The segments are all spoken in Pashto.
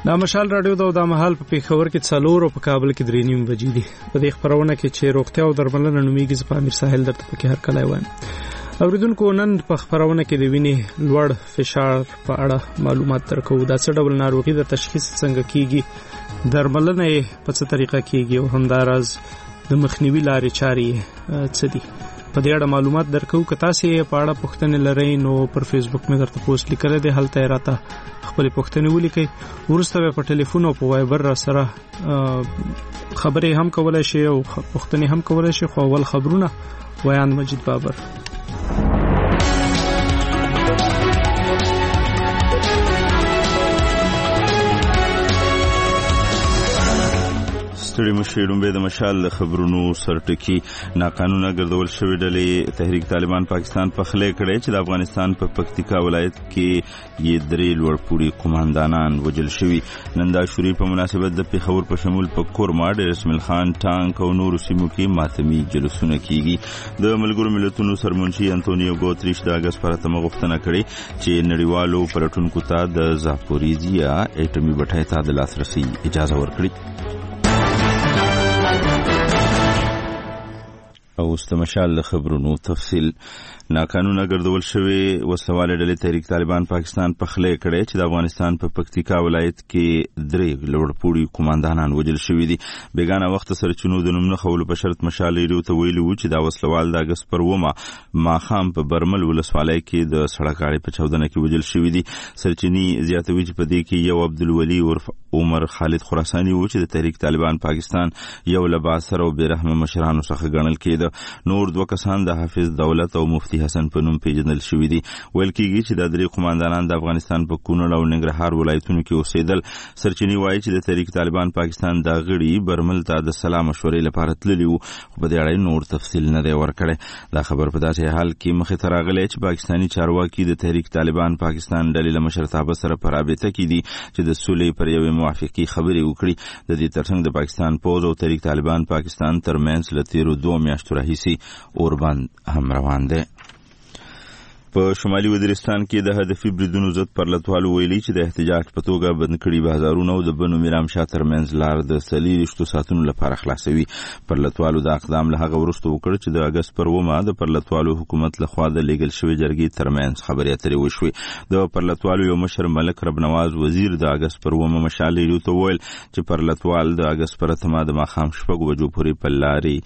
دا مشال رادیو دا مهال په پیښور کې 4 او په کابل کې 3:30 بجې دي. په دې خبرونه کې چې روغتیا او درملنه نومیږي په امیر ساحل درته پکې هر کله وایم. اوریدونکو نن په خبرونه کې د وینې لوړ فشار په اړه معلومات درکو. دا څه ډول ناروغي د تشخیص څنګه کیږي، درملنه یې په څه طریقه کیږي او همداراز د مخنیوي لارې چارې څه دي. په دې اړه معلومات درکو. که تاسو یې په اړه پوښتنې لرئ نو پر فیسبوک مې درته پوسټ لیکلی دی، هلته یې راته خپل پوښتنې ولیکئ. وروسته به په ټلیفون او په وایبر را سره خبرې هم کولای شي او پوښتنې هم کولای شي. خو اول خبرونه ویان مجید بابر. ستړي مشرون به د مشال خبرونو سرټکی ناقانونه ګرځول شوې ډلې تحریک طالبان پاکستان په خله کړي چې د افغانستان په پکتیکا ولایت کې یې 3 لوړپوړي قوماندانان وجل شوي. نن د عاشوري په مناسبت د پیښور په شمول په کورما ډېر اسماعیل خان ټانک او نور سیمو کې ماتمي جلوسونه کیږي. د ملګرو ملتونو سرمنشي انټونیو ګوتریش د اگست پر اتمه غوښتنه کړې چې نړیوالو پلټونکو ته د زاپوریزیا اټومي بټۍ ته د لاسرسي اجازه ورکړي. او استمشال خبرونو تفصیل. ناقانونه ګرځول شوی وسواله ډلې تحریک طالبان پاکستان په خله کړي چې د افغانستان په پکتیکا ولایت کې 3 لوړپوړي قوماندانان وجل شوی دي. بیگانه وخت سرچینو د نوم نه خول په شرط مشال ریو ته ویلي و چې دا وسلوال د اگست پر ومه ماخام په برمل ولسوالۍ کې د سړک اړې په 14 کې وجل شوی دي. سرچینی زیاتوي چې په دې کې یو عبدالولي عرف عمر خالد خراساني و چې د تحریک طالبان پاکستان یو لباسر او بیرحمه مشرانو څخه ګڼل کېده. نور 2 کسان د حافظ دولت او مفتی حسن په نوم پیژندل شوی دي. ویل کېږي چې د 3 قوماندانان د افغانستان په کونړ او ننګرهار ولایتونو کې اوسېدل. سرچینی وایي چې د تحریک طالبان پاکستان د غړي برمل ته د سلام مشورې لپاره تللی وو، خو په دې اړه نور تفصیل نه دی ورکړی. دا خبر په داسې حال کې مخې ته راغلی چې پاکستاني چارواکي د تحریک طالبان پاکستان ډلې له مشرتابه سره په رابطه کې دي چې د سولې پر یوې موافقې خبرې وکړي. د دې ترڅنګ د پاکستان پوځ او تحریک طالبان پاکستان ترمنځ له تیرو 2 میاشتو راهیسې اوربند هم روان دی. په شمالي وزیرستان کې د هدفي بریدونو ضد پرلتوالو ویلي چې د احتجاج په توګه بند کړي بازارونه او د بنو میرامشاه ترمنځ لار د 30 ساعتونو لپاره خلاصوي. پرلتوالو د اقدام له هغه وروسته وکړ چې د اگست پر ومه د پرلتوالو حکومت لخوا د لیګل شوی جرګې ترمنځ خبرې اترې وشوې. د پرلتوالو یو مشر ملک رب نواز وزیر د اگست پر ومه مشال ریو ته ویل چې پرلتوال د اگست پر اتمه د ماخام 6 بجو پورې په لارې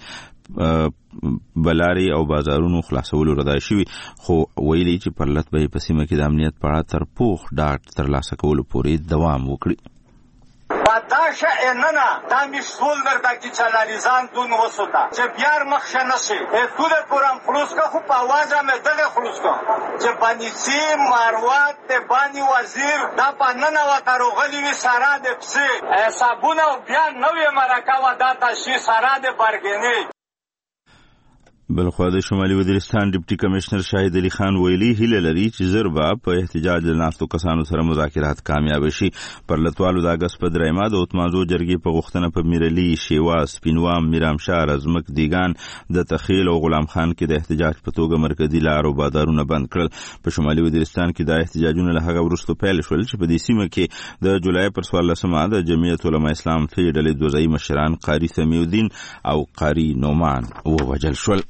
بلاري او بازارونو خلاصولو رضا شوی، خو ویلي چې پرلت به په سیمه کې د امنیت په اړه تر پوخ ډاډ ترلاسه کولو پورې دوام وکړي. داشه اننا دا مشغول در دکی چلاریزان دون وسوتا چه بیار مخشه نشی اتوده پورم خلوص که خوب آوازه میں دغه خلوص که چه بانیسی مروات بانی وزیر دا پا ننا و تروغلی وی سراد پسی سابونه و بیان نوی مرکه و داتا شی سراد برگنی. بلخوا د شمالي وزیرستان ډیپټي کمشنر شاهد علي خان ویلي هیله لري چې زربا په احتجاج له ناستو کسانو سره مذاکرات کامیاب شي. پرلتوالو د اگست په 3 د اتمازو جرګې په غوښتنه په میرلی، شیواز، پینوام، میرامشاه، رزمک، دیگان، د تخیل او غلام خان کې د احتجاج په توګه مرکزی لار او بازارونه بند کړل. په شمالي وزیرستان کې د احتجاجونو له هغه وروسته پیل شول چې په دې سیمه کې د جولای پر 14 د جمعیت علماء اسلام فی ډلې دوزۍ مشران قاری سمیع الدین او قاری نومان ووجل شول.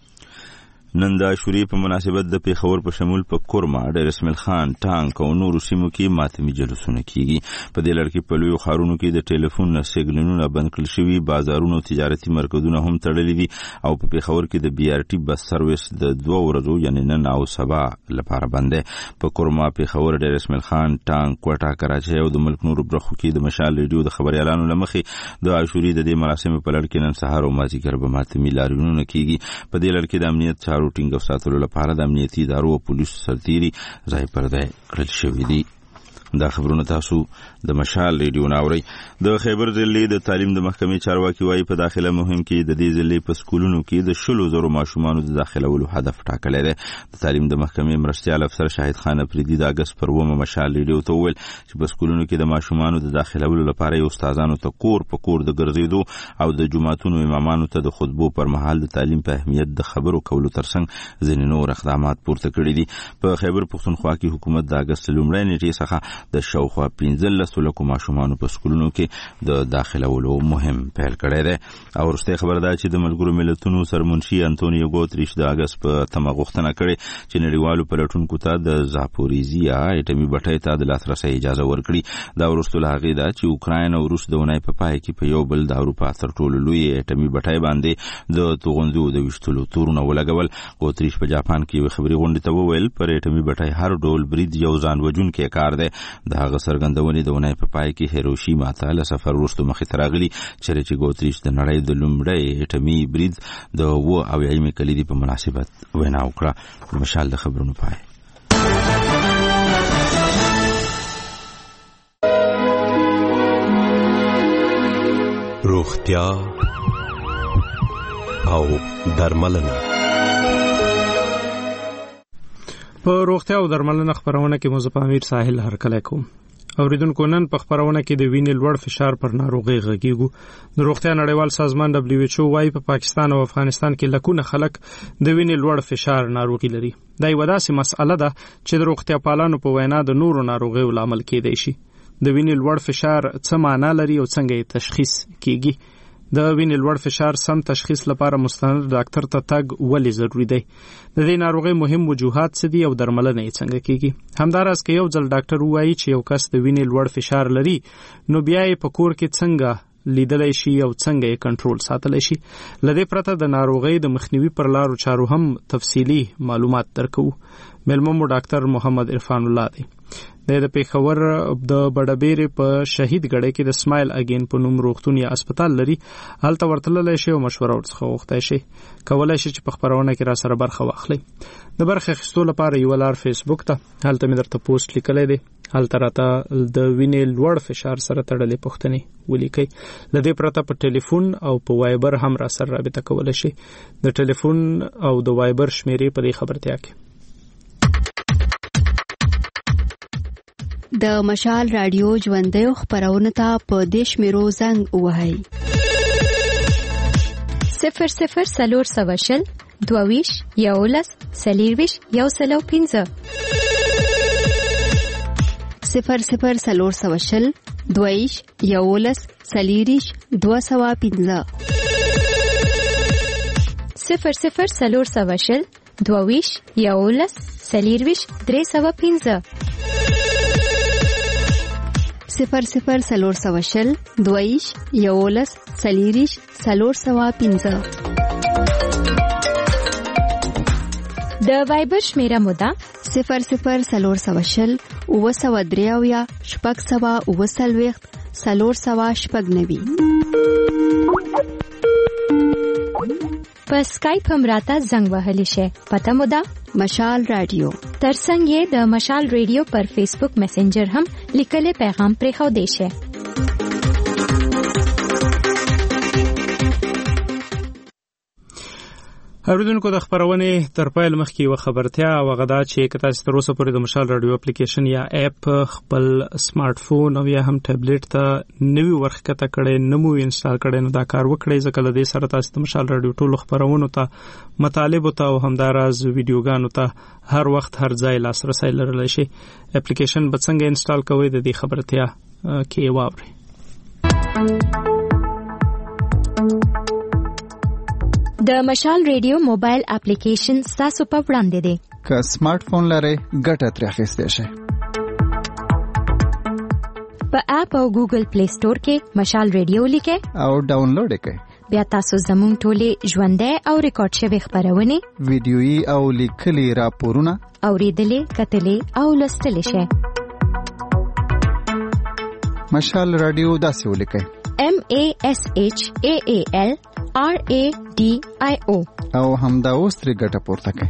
نن د عاشوري په مناسبت د پیښور په شمول په کورما ډېر اسماعیل خان ټانک او نور سیمو کې ماتمي جلوسونه کیږي. په دې لړ کې په لویو ښارونو کې د ټلیفون سیګنالونو بند کړل شوي، بازارونو تجارتي مرکزونه هم تړلي دي او په پیښور کې د بي ار ټي بس سرویس د 2 ورځو یعنی نن او سبا لپاره بند دی. په کورما، پیښور، ډېر اسماعیل خان ټانک، کوټه، کراچۍ او د ملک نور برخو کې د مشال ریډیو د خبريالانو لمخې د عاشوري د دې مراسمو په لړ کې نن سهار او مازیګر به ماتمي لاریونونه کیږي. په دې لړ کې د امنیت چارو ټینګ ساتلو لپاره د امنیتي ادارو او پولیسو سرتیري ځای پر ځای کړل شوي دي. دا خبرونه تاسو د مشال ریډیو ناوري. د خیبر ضلع د تعلیم د محکمې چارواکي وايي په داخله مهم کې د دې ضلع په سکولونو کې د 100,000 ماشومانو د داخلولو هدف ټاکلی دی. د تعلیم د محکمې مرستیال افسر شاهد خان افریدي د اگست پر 1 مشال ریډیو ته وویل چې په سکولونو کې د ماشومانو د داخلولو لپاره یې استادانو ته کور په کور د ګرځېدو او د جماعتونو امامانو ته د خطبو پر مهال د تعلیم په اهمیت د خبرو کولو ترڅنګ ځینې نور اقدامات پورته کړي دي. په خیبر پښتونخوا کې حکومت د اگست لومړۍ نیټې څخه د شاوخوا 15 لکو ماشومانو په سکولونو کې د داخلولو مهم پیل کړی دی. او وروستۍ خبر ده چې د ملګرو ملتونو سرمنشي انټونیو ګوتریش د اگست په تمه غوښتنه کړې چې نړیوالو پلټونکو ته د زاپوریزیا اټومي بټۍ ته د لاسرسي اجازه ورکړي. دا وروسته له هغې ده چې اوکراین او روس د اونۍ په پای کې په یو بل د اروپا تر ټولو لوی اټومي بټۍ باندې د توغندو د ویشتلو تورونه ولګول. ګوتریش په جاپان کې یو خبري غونډې ته وویل پر اټومي بټۍ هر ډول برید یو ځان وژونکی کار دی. د هغه څرګندونې د اونۍ په پای کې هیروشیما ته له سفر وروسته مخې ته راغلي چې ګوتریش د نړۍ د لومړی اټومي برید د اویایمې کلیدي په مناسبت وینا وکړه. مشال د خبرونو پای. روغتیا او درملنه. په روغتیا او درملنه خبرونه کې مو امیر ساحل هرکلی کوم. اوریدونکو نن په خبرونه کې د وینې لوړ فشار پر ناروغي غږیږو. د روغتیا نړیوال سازمان WHO وايي په پاکستان او افغانستان کې لکونه خلک د وینې لوړ فشار ناروغي لري. دا یو داسې مسأله ده چې د روغتیا پالانو په وینا د نورو ناروغیو لامل کېدای شي. د وینې لوړ فشار څه معنی لري او څنګه یې تشخیص کیږي؟ د وینې لوړ فشار سم تشخیص لپاره مستند ډاکټر ته تګ ولې ضروری دی؟ د دې ناروغي مهم وجوهات څه دي او درملنه یې څنګه کیږي؟ همداراز که یو ځل ډاکټر وایي چې یو کس د وینې لوړ فشار لري، نو بیا یې په کور کې څنګه لیدلای شي او څنګه یې کنټرول ساتلای شي؟ لدې پرته د ناروغي د مخنیوي پر لارو چارو هم تفصیلی معلومات درکو. ملمو ډاکټر محمد عرفان الله دی. د پیښور د بډبېرې په شهید ګړی کې د سمایل اگین په نوم روغتون یا هسپتال لري. هلته ورتللی شي او مشوره ورڅخه غوښتی شي. کولی شي چې په خبرونه کې را سره برخه واخلي. د برخه اخیستو لپاره یو لار فیسبوک ته، هلته مې درته پوسټ لیکلی دی. هلته راته د وینې لوړ فشار سره تړلې پوښتنې ولیکئ. له دې پرته په ټلیفون او په وایبر هم را سره رابطه کولی شي. د ټلیفون او د وایبر شمیرې په دې خبرتیا کې. د مشال رادیو ژوندیو خبرونه ته په دیش میرو زنګ وهاي 00 سلور سواشل دوویش یولس سلیرویش یو سلو 15 00 سلور سواشل دوویش یولس سلیریش 215 00 سلور سواشل دوویش یولس سلیرویش 315 00 سلور سواشل دویش یولس سلیریش سلور سوا 15 د وایبر شمیره مودا 00 سلور سواشل او سوا دریاویا شپږ سوا او سلويخت سلور سوا شپږ نوي. په سکایپ هم راته زنګ وهلی شي. پته مودا مشال رادیو. ترڅنګ یې د مشال ریډیو پر فیسبوک میسنجر هم لیکلي پیغام پرې خو دی شي. اوریدونکو د خبرونه تر پایل مخکې و خبرتیا او غدا چې کته تاسو تر اوسه پورې د مشال رادیو اپلیکیشن یا اپ خپل سمارټ فون او یا هم ټابلیټ ته نوی ورخکته کړئ، نمو انسټال کړئ، نو دا کار وکړئ ځکه د دې سره تاسو د مشال رادیو ټولو خبرونو ته مطالب او همداراز ویډیوګانو ته هر وخت هر ځای لاسرسي لرلی شي. اپلیکیشن به څنګه انسټال کوئ د دې خبرتیا کې واورئ. د مشال ریډیو موبایل اپلیکیشن تاسو په وړاندې دی. که سمارټ فون لرئ ګټه ترې اخیستی شئ. په اپ او ګوګل پلی سٹور کې مشال ریډیو لیکئ او ډاونلوډ کړئ. بیا تاسو زموږ ټولې ژوندۍ او ریکارډ شوی خبرونه، ویډیويي او لیکلي راپورونه اوریدلې، کتلې او لوستلې شئ. مشال رادیو داسې ولیکئ: MASHAAL RADIO او همدا اوس ترې ګټه پورته کړئ.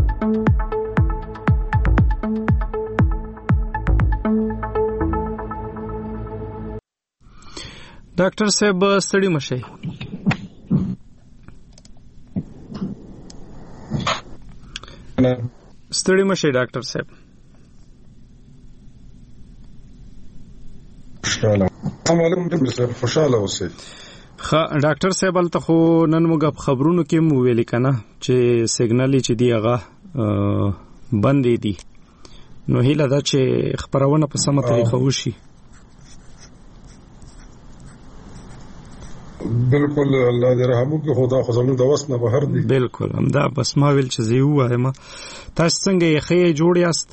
ډاکټر صاحب ستړي مشئ. ستړي مشئ ډاکټر صاحب. السلام علیکم صاحب، خوشاله اوسئ. ډاکټر صاحب الته خو نن موږ خبرونو کې مو ویل کنه چې سیګنال چې دی هغه بندې دي، نو هیله ده چې خبرونه په سمه طریقه وشي. بالکل الله دې رحم وکړي، خدا خو زموږ د وس نه بهر دی. بالکل همدا بس ما ویل چې زه وایم. تاسو څنګه یې ښه جوړ یاست؟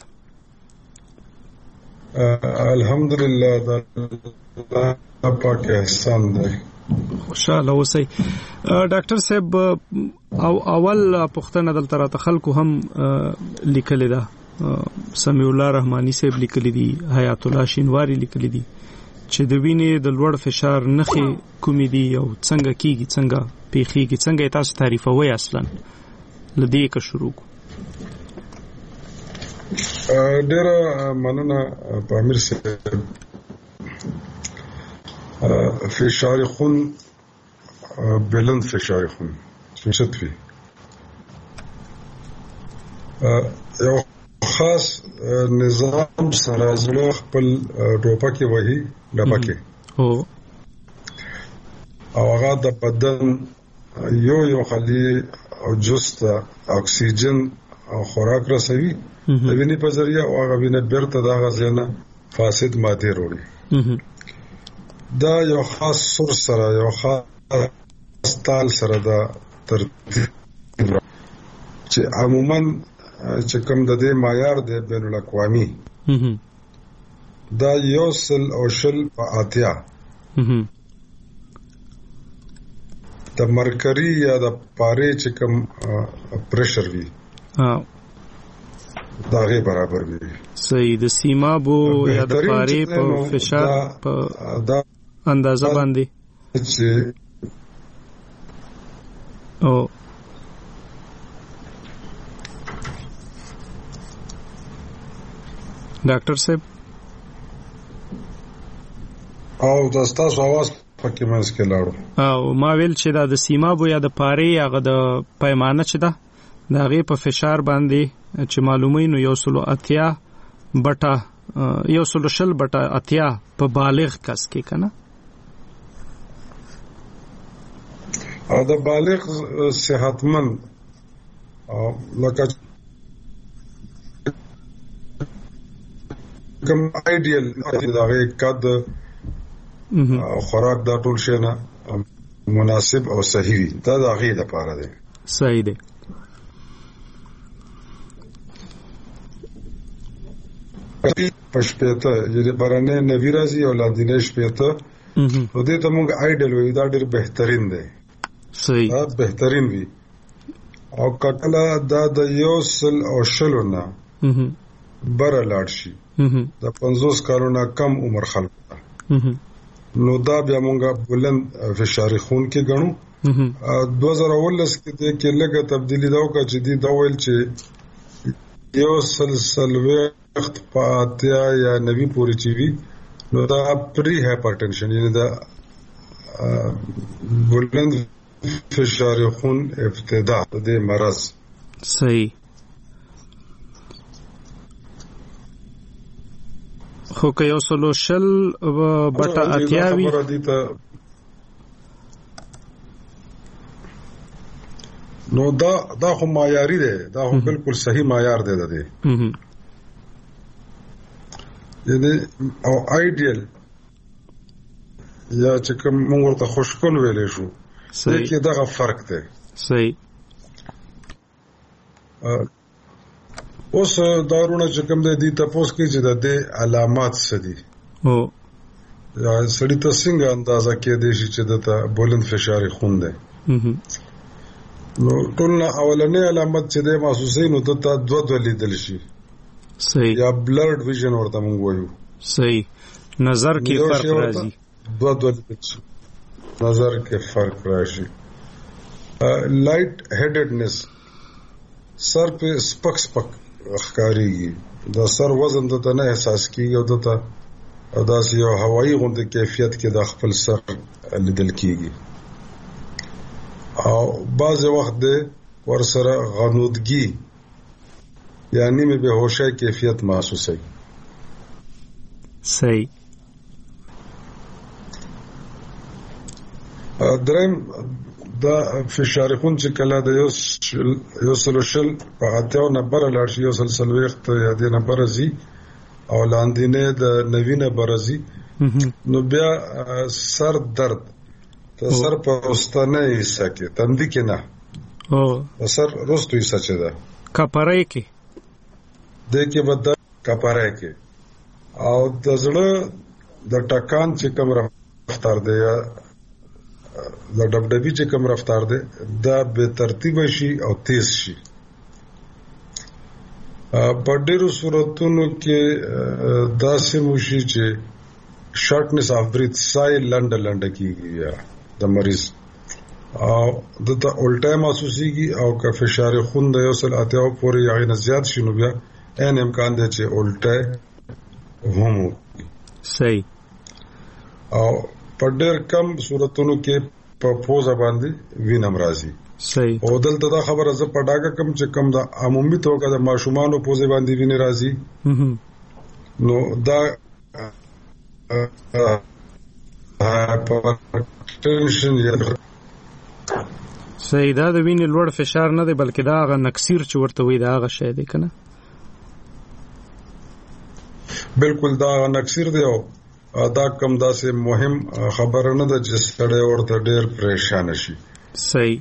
الحمدلله دا پاک احسان دی. خوشاله اوسئ. ډاکټر صاحب اول پښتنه دلته راته خلکو هم لیکل ده، سمیع الله رحمانی صاحب لیکل دي، حیات الله شینواری لیکل دي چې د وینې د لوړ فشار نښې کومې دي او څنګه کیږي، څنګه پیښیږي، څنګه تاسو تعریفوي اصلا لدې کا شروع کو. ډیره مننه پامیر صاحب. فشار خون بلند فشار خون شتوي یو خاص نظام سره زړه خپل ټوپکې وهي ډبکې او هغه د بدن یو خلی او جست اکسیجن او خوراک رسوي د وینې په ذریعہ او هغه وینې بیرته د غزنه فاسد ماده وروړي. دا یو خاص سور سره یو خاص تال سره دا ترتیب چې عموما چې کوم د دې معیار دی بین الاقوامي دا یو سل او شل په اتیا د مرکری یا د پاره چې کوم پریشر وي دا غي برابر وي. صحیح. د سیمابو یا د پاره په فشار په اندازه باندې چې او ډاکټر صاحب او د تاسو आवाज پکې منځ کې لاړو. او ما ویل چې دا د سیمابو یا د پاره هغه د پیمانه چې دا د غي په فشار باندې چې معلومه نو 180 بټا 160 بټا اتیا په بالغ کس کې کنه. او د بالغ صحتمند او لکه کوم ایډیل دغه کد خوراک دا ټول شي نه مناسب او صحیح وي دا دغه لپاره دی. صحیح دی. پښپېته چې برانه نوی راځي او لاندینه شپېته او دې ته موږ ایډل وي دا ډېر بهترین دی. صحیح. دا بهترین وي او کله دا د یو سل او شلونه بره لاړ شي د 50 کالونو کم عمر خلک نو دا بیا موږ بلند فشار خون کې ګڼو. 2019 کې لږه تبدیلی دا وکړه چې دی دا ویل چې یو سلسل وخت پاتیا یا نوی پوری چیوی نو دا پری هایپرټنشن یعنی دا بلند فشار خون ابتدا د مرض. صحیح. خو که یو سولوشل بټا اتیاوی نو دا خو معیاري دی، دا خو بالکل صحیح معیار دی د دې یعنی او ایډیل یا چې کوم موږ ورته خوشکون ویلې شو کې دغه فرق دی. صحیح. اوس دارونه چې کوم دی تاسو کې چې د دې علامات څه دي او یا سړی ته څنګه اندازه کې دی چې د بلند فشار خون دی. نو ټول اولنې علامت چې د محسوسې نو د دوه لیدل شي. صحیح. یا بلرډ ویژن ورته موږ وایو. صحیح. نظر کې فرق راځي. دوه نظر کې فرق راشي. لایټ هیډډنس سر په سپک ښکاریږي، د سر وزن ته نه احساس کیږي او داسې یو هوایی غوندې کیفیت کې د خپل سر لیدل کیږي او بعض وخت د ورسره غنودګي یعنی مې به هوشي کیفیت محسوسي. صحیح. دریم دا فشار خون چې کله د یو سلوشل په اتیاو نمبر لاړ شي یو سلسل وخت یا د نمبر زی او لاندینه د نوینه برزي نو بیا سر درد ته سر په واستنه حصہ کې تندې کې نه سر روستو حصہ چې ده کپړای کې د کې بد کپړای کې او د زړه د ټکان چې کوم رفتار دی یا د ډبډبي چې کوم رفتار دی دا به ترتیب شي او تیز شي. په ډېرو صورتونو کې داسې موشي چې شارټنس اف بریث سای لنډه کیږي یا د مریض او دته الټه محسوسيږي او که فشار خون د یو سل اتیاو پورې یا نه زیات شنو بیا ان امکان دی چې الټه هم صحیح او په ډېر کم صورتونو کې په پوزه باندې وینم راځي. صحیح او دلته دا خبره زه په ډاګه کم چې کم د عمومي توګه د ماشومانو پوزه باندې ویني راځي نو دا هایپرټنشن یا صحیح دا د وینې لوړ فشار نه دی بلکې دا هغه نکسیر چې ورته وي دا هغه شی دی کنه. بالکل دا نکسیر دی او دا کم داسې مهم خبره نه ده چې سړی ورته ډېر پریشان شي. صحیح.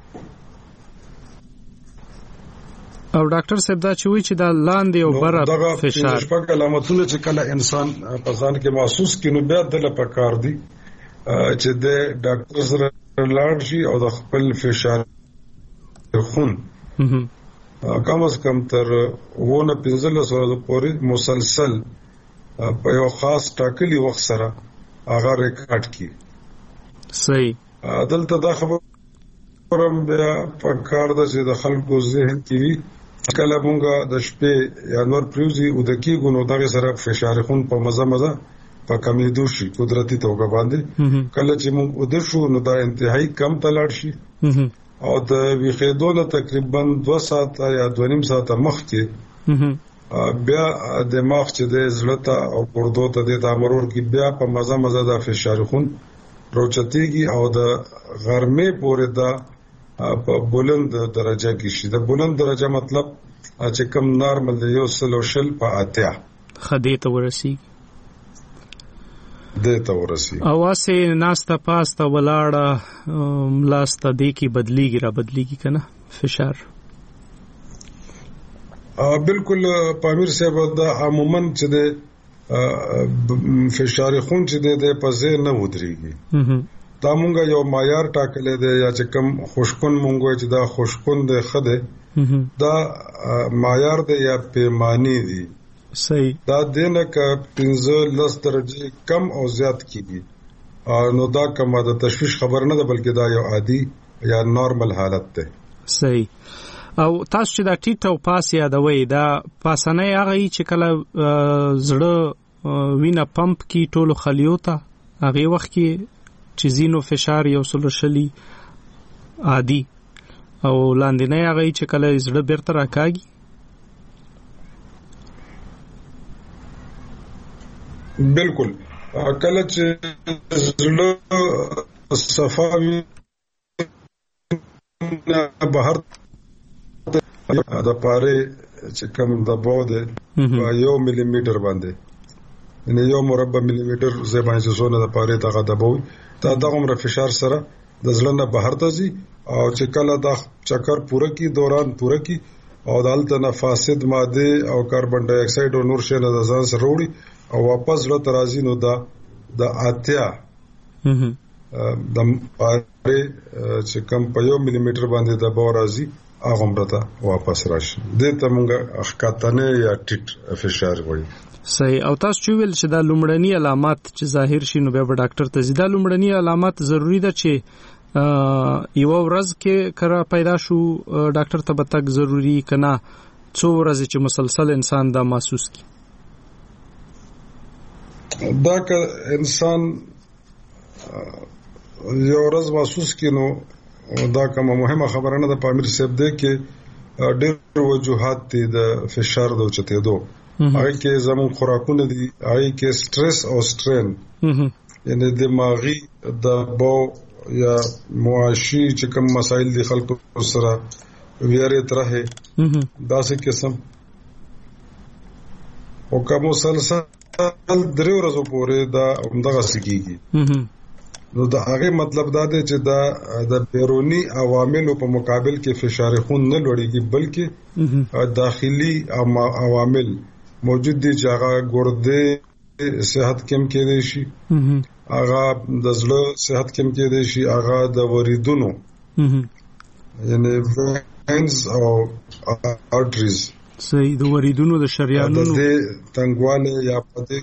او ډاکټر صاحب دا چې وی چې دا لاندې او بره فشار شپږ علامتونه چې کله انسان په ځان کې محسوس کینو بیا د لپاره دي چې د ډاکټر سره لاړ شي او د خپل فشار خون کم از کم تر 15 ورځې پورې مسلسل په یو خاص ټاکلي وخت سره هغه ریکارډ کی. صحیح. دلته دا خبره بیا په کار ده چې د خلکو ذهن کې وي کله مونږه د شپې یا نور پریوزي او د کېږو نو دغه سره فشار خون په مزه په کمیدو شي قدرتي توګه باندې کله چې مونږ ودر شو نو دا انتهایی کم تلاړ شي او د ویښېدو نه تقریبا 2 ساعته یا 2.5 ساعته مخکې بیا دماغ چې د زړه ته او ګردو ته د امرور کې بیا په مزه د فشار خون روچتيږي او د غرمه پورې دا په بلند درجه کې شي. د بلند درجه مطلب چې کم نارمل دی یو سلوشل په اتیا خدي ته ورسي او واسه ناستا پاستا ولاړه ملاستا دی کی بدلیږي کنه فشار. بالکل پامیر صاحب دا عموما چې د فشار خون چې د پزې نه ودرېږي دا مونږه یو معیار ټاکلې دی یا چې کم خوشکون مونږه چې دا خوشکون دی خده دا معیار دی یا پیمانی دی. صحیح. دا دینه ک 15 درجه کم او زیات کیږي نو دا کومه د تشویش خبر نه ده بلکې دا یو عادي یا نارمل حالت ده. صحیح. او تاسو چې دا ټیټ او پاس یادوي دا پاسنه هغه چې کله زړه وینه پمپ کی ټولو خلیوتا هغه وخت کې چې زینو فشار یو سلوشلی عادي او لاندې نه هغه چې کله زړه بیرته راکاږي. بالکل کله چې زړه صفاوي بهر د پاره چې کوم د بوده 1 ملي میټر باندې نه 1 مربع ملي میټر زبانه چې زونه د پاره دغه دبوي دا دغه فشار سره د زړه نه بهر ته ځي او چې کله د چکر دوران پوره کی او دالته نه فاسد ماده او کاربن ډای اکساید او نور شی نه د ځان سره وړي او واپس زړه ترازی نو د اتیا د پاره چې کم په 1 ملي میټر باندې د باور راځي هغه مرته واپس راشي دته مونږه اخکاتنه یا ټیټ فشار وایي. صحیح. او تاسو چې ویل چې دا لومړني علامات چې ظاهر شي نو بیا به ډاکټر ته ځي. دا لومړني علامات ضروری ده چې یو ورځ کې کرا پیدا شو ډاکټر ته به تک ضروری کنا څو ورځې چې مسلسل انسان دا محسوس کی. دا که انسان یو ورځ محسوس کینو دا کومه مهمه خبره نه ده پامیر صاحب دې کې ډېر وجوهات دي د فشار د اوچتېدو. هغه کې زموږ خوراکونه دي هغه کې سټرس او سټرین یعنی دماغي د بو یا معاشي چې کوم مسایل دي خلکو سره ویری ترې داسې قسم او کوم مسلسل 3 ورځې پورې دا همدغه سکیږي نو دا هغه مطلب دا دی چې دا د بیرونی عواملو په مقابل کې فشار خون نه لوړیږي بلکې داخلي عوامل موجود دي چې هغه ګردې صحت کم کېدای شي هغه د زړه صحت کم کېدای شي هغه د وریدونو یعنی وینز او ارټریز صحیح د وریدونو د شریانونو د تنګواله یا پدې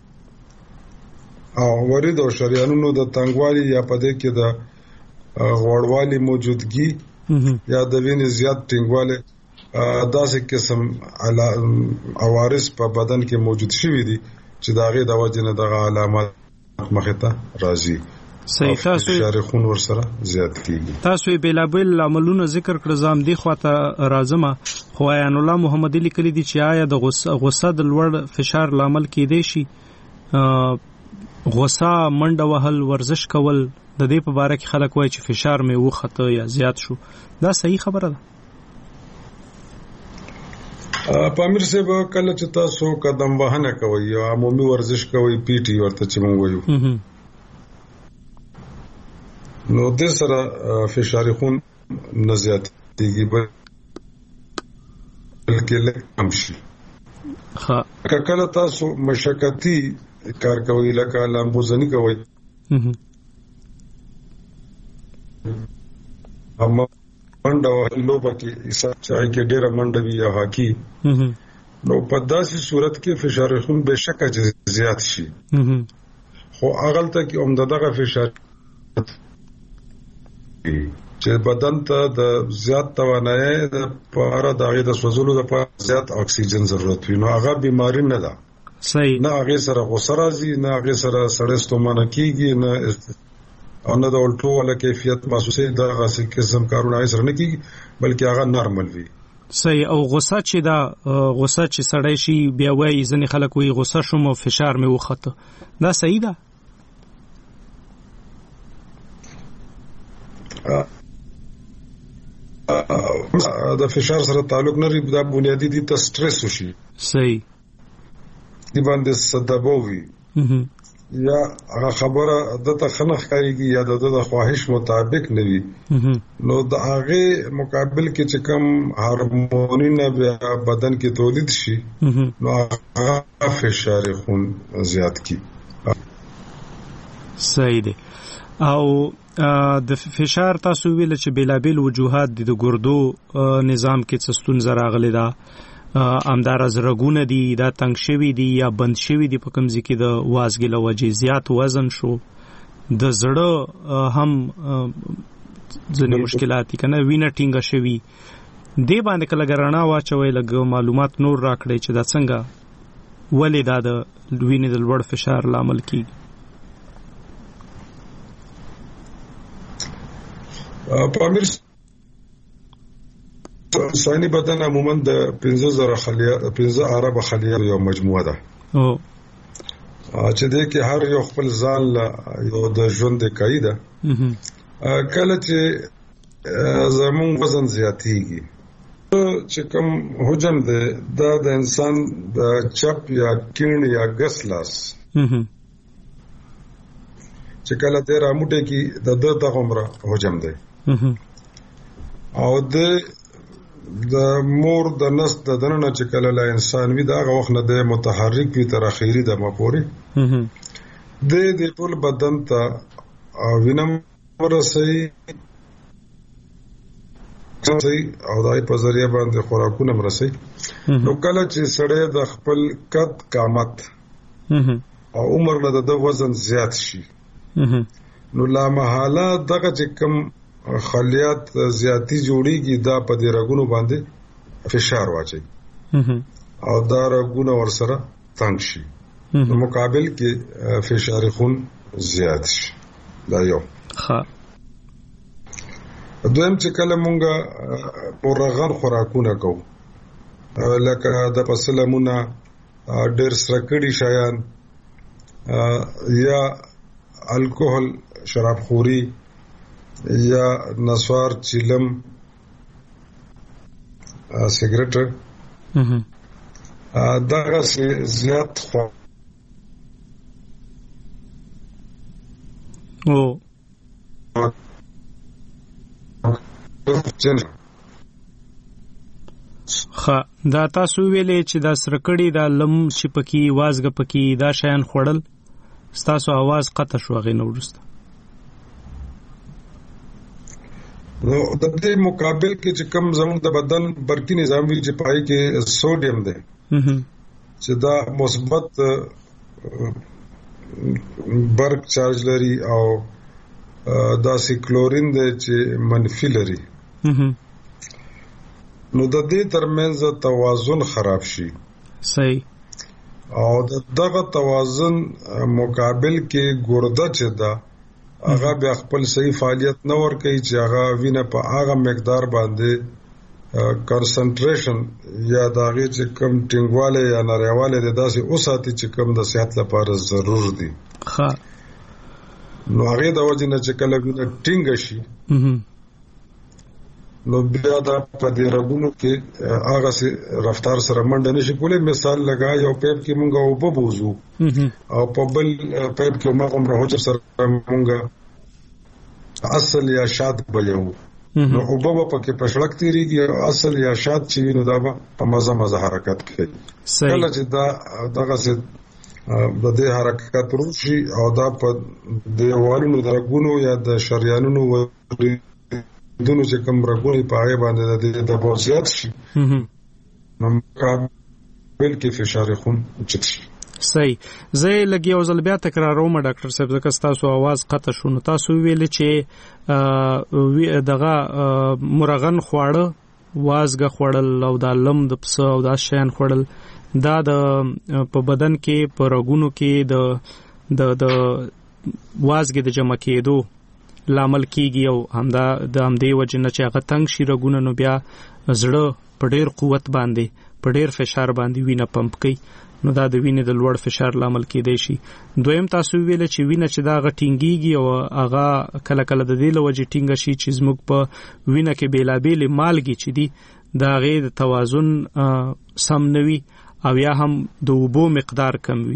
او ورید او شریانونو د تنګوالي یا پدې کې د غوړوالي موجودګي یا د وینې زیات ټینګواله داسې قسم عوارض په بدن کې موجود شوي دي چې داغه د وجه نه دغه علامات مخه ته راځي صحیح تاسو شارخون ور سره زیات کیږي تاسو بلابل عملونه ذکر کړ زم دي خواته راځم خو عین الله محمدي لیکلي دي چې آیا د غوسه د لوړ فشار لامل کېدای شي غوسه منډه وهل ورزش کول د دې په اړه کې خلک وایي چې فشار مې وخته یا زیات شو دا صحیح خبره ده پامیر صاحب کله چې تاسو قدم وهنه کوي یا عمومي ورزش کوي پی ټی ورته چې مونږ وایو نو د سره فشار خون نه زیاتېږي بلکې لږ کم شي کله تاسو مشقتي کار کوي لکه لامبوزنی کوي اما منډه وهلو پکې حساب چای کې ډېر منډه وی یا هاکی نو په داسې صورت کې فشار خون به شک زیات شي خو اغل ته کې عمددغه فشار چې بدن ته د زیات توانایي لپاره د سوزولو لپاره زیات اکسیجن ضرورت وي نو هغه بیماری نه ده صحیح نه هغه سره غوسه راځي نه هغه سره سړی ستومانه کیږي نه او نه د الټو ولا کیفیت محسوسه د غسل قسم کارونه سره نه کیږي بلکې هغه نارمل وي صحیح او غوسه چې سړی شي بیا وایي ځنې خلک وایي غوسه شوم او فشار مې وخته دا صحیح ده د فشار سره تعلق نه لري دا بنیادی دي ته سټرس وشي صحیح دی باندې صدبوي یا هغه خبره دته خنخ کوي یا د خواهش مطابق نه وي نو د هغه مقابل کې چې کوم هورموني نه بدن کې تولید شي نو هغه فشار خون زیات کی صحیح دی او د فشار تاسو ویل چې بلابل وجوهات د ګردو نظام کې څه ستونزه راغلي ده امدار از رګونه دي دا تنگ شوی دي یا بند شوی دي په کوم ځکه د وازګي له وجې زیات وزن شو د زړه هم ځنې مشکلات کنه وینه ټینګه شوی دی باندې کله ګرانه واچوي لګ معلومات نور راکړي چې دا څنګه ولې دا د وینې د لوړ فشار لامل کیږي پامیر انساني بدن عموما د 15 عرب خلیه یو مجموعه ده چې دې کې هر یو خپل ځان یو د ژوند قاعده کله چې زمون وزن زیاتېږي چې کوم حجم ده د انسان د چپ یا کین یا ګس لاس چې کله دې راموټه کې د عمره حجم ده او د مور د نس د دننه چې کله لا انسان وي دا غوښ نه د متحرک وي تر اخیری د مپوري د ټول بدن ته وینم ورسي او دای په ذریعہ باندې خوراکونه مرسي نو کله چې سړی د خپل قد قامت او عمر له د وزن زیات شي نو لا محاله دغه چې کوم خلیات زیاتی جوړیږي دا په دې رګونو باندې فشار واچي او دا رګونه ورسره تنگ شي نو مقابل کې فشار خون زیات شي دا یو دویم چې کله مونږه پرغر خوراکونه کوو لکه د فصلمونه ډېر سرکړي شایان یا الکوهل شراب خوري یا نسوار چیلم سیګریټ دغه زیات خو دا تاسو ویلې چې دا سرکړی دا لم چې پکې وازګه پکې دا شیان خوړل ستاسو आवाज قطع شو غي نو ورسته نو د دې مقابل کې چې کم زموږ د بدن برقي نظام وی چې پای کې سوډیم دی چې دا مثبت برق چارج لري او دا سی کلورین دی چې منفي لري نو د دې ترمنځ توازن خراب شي صحیح او دغه توازن مقابل کې ګرده چې دا هغه بیا خپل صحیح فعالیت نه ور کوي چې هغه وینه په هغه مقدار باندې کنسنټریشن یا داغه چې کم ټینګواله یا نریواله د داسې اوساتي چې کم د صحت لپاره ضرور دي ښه نو هغه د وجه نه چې کله وینه ټینګ شي نو بیا دا په دې رګونو کې هغه سي رفتار سره منډه نشي کولای. مثال لگا یو پیپ کې مونږه وبو بوزو او په بل پیپ کې موږ عمره هوچ سره مونږه اصل یا شاد بلیو نو وبو په کې پښلک تیریږي اصل یا شاد چې نو دا په مزه حرکت کوي کله چې دا دغه سي د دې حرکت روشي او دا په دیوالونو د رګونو یا د شریانونو دونو چې کوم رګونه په هغه باندې د بوزيات شي نو مقابل کې فشار خون چت شي. صحیح. زه لګي او زل بیا تکراروم ډاکټر صاحب ځکه تاسو आवाज قطع شو نو تاسو ویل چې دغه مرغن خواړه وازګه خوړل او د لم د پس او د شین خوړل دا د په بدن کې په رګونو کې د وازګې د جمع کېدو لامل کیږي او همدا د همدې وجنه چې هغه تنگ شي رګونه نو بیا زړه په ډېر قوت باندې په ډېر فشار باندې وینه پمپ کوي نو دا د وینې د لوړ فشار لامل کېدای شي. دویم تاسو ویل چې وینه چې دا غټینګيږي او هغه کله کله د دې لوجه ټینګ شي چې زموږ په وینه کې بیلابېل مالګي چې دي دا غي د توازن سم نوي او یا هم د اوبو مقدار کم وي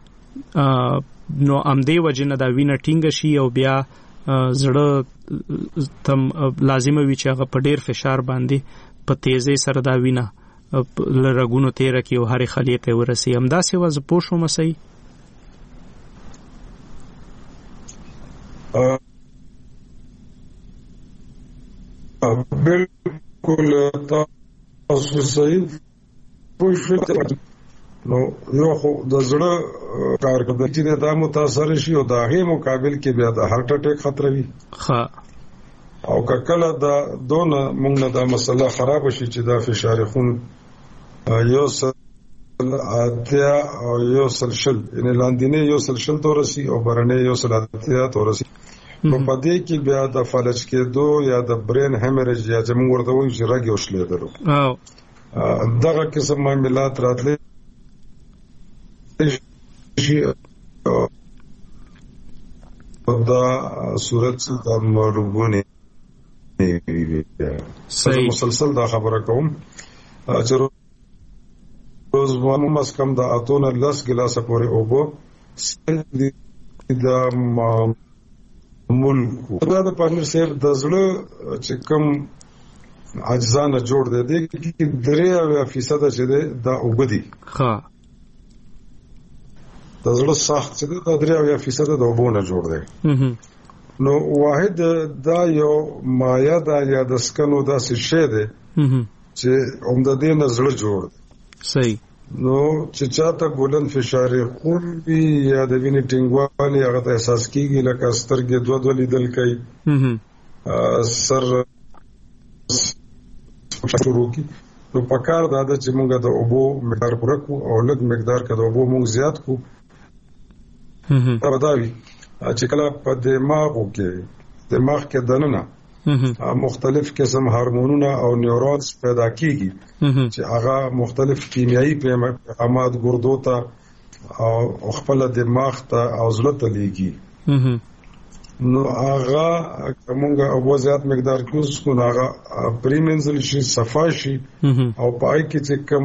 نو همدې وجنه دا وینه ټینګ شي او بیا زړه تم لازمه وي چې هغه په ډېر فشار باندې په تیزی سره دا وینه لرګونو تیر کی او هر خلیه ته ورسي همدا سی وز پوښو مسي بالکل تاسو صحیح پوښتنه نو یو خو د زړه کارکړه چې دا متاثر شي او د هغه مقابل کې بیا د هارت اٹیک خطر وي ها او کله دا دونه موږ دا مسله خراب شي چې دا فشار خون یو سل اتیا او یو سل شل ان لاندینه یو سل شل تورسي او برنه یو سل اتیا تورسي په پدې کې بیا د فلج کېدو یا د برین هیمریج یا زموږ ورته وایي چې رګ وشلیدلو دغه قسم معاملات راتلي دا صورت د مرګونی صحیح مسلسل دا خبره کوم چې روزانه مسکم د اتون لس ګلاسه پورې اوبو دا ملکو دا د پامیر سیر د زړه چې کم اجزا نه جوړ دی کې 3% چې دا وګدي ها د زړه سخت چې دا 3% د اوبو نه جوړ دی نو واحد دا یو مایا دا یا د سکنو داسې شی دی چې عمده دې نه زړه جوړ دی صحیح نو چې چاته بلند فشار خون وي یا د وینې ټینګوالی هغه ته احساس کیږي لکه سترګې دوه لیدل کوي سر شروع کی نو پکار دا چې موږ د اوبو مقدار پوره کو او لږ مقدار کې د اوبو موږ زیات کو دا چې کله په دماغو کې دننه مختلف قسم هورمونونه او نیورونز پیدا کیږي چې هغه مختلف کیمیاوي پیغامات ګردو ته او خپل دماغ ته او زړه ته لیږي نو هغه کومه او زیات مقدار کې اوس کو هغه پریمنزل شي صفا شي او پای کې چې کوم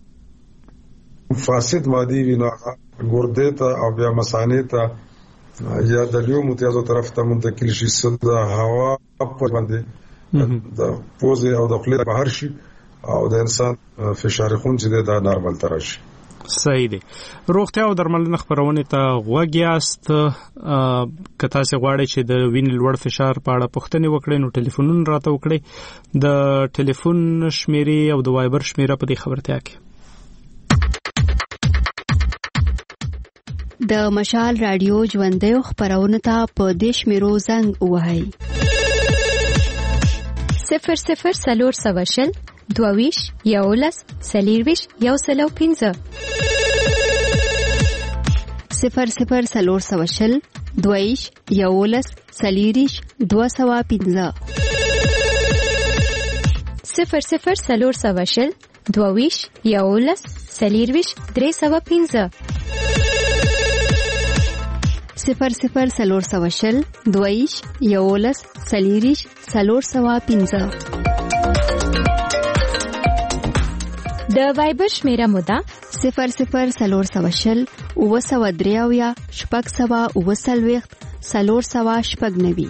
فاسد مادي وینا ګردې ته او بیا مثانې ته یا د لیو متیازو طرف ته منتقل شي صدا هوا په باندې د پوزې او د خولې بهر شي او د انسان فشار خون چې دا نارمل تر شي. صحیح دی. روغتیا او درملنه خبرونه ته غوږ یاست. که تاسو غواړئ چې د وینې لوړ فشار په اړه پوښتنه وکړئ نو ټلیفونونه راته وکړئ. د ټلیفون شمیرې او د وایبر شمیره په دې خبرتیا کې. د مشال رادیو ژوندۍ خبرونه ته په دیش میرو زنګ وهاي 00 22 یولس سلیرویش یو سلو 15 00 22 یولس سلیریش 215 00 22 یولس سلیرویش 315 00 22 یولس سلیریش 315 د وایبر شمیره مودا 00 اوسودریاویا شپږ سوا اوسلويخت سلور سوا شپږ نوي.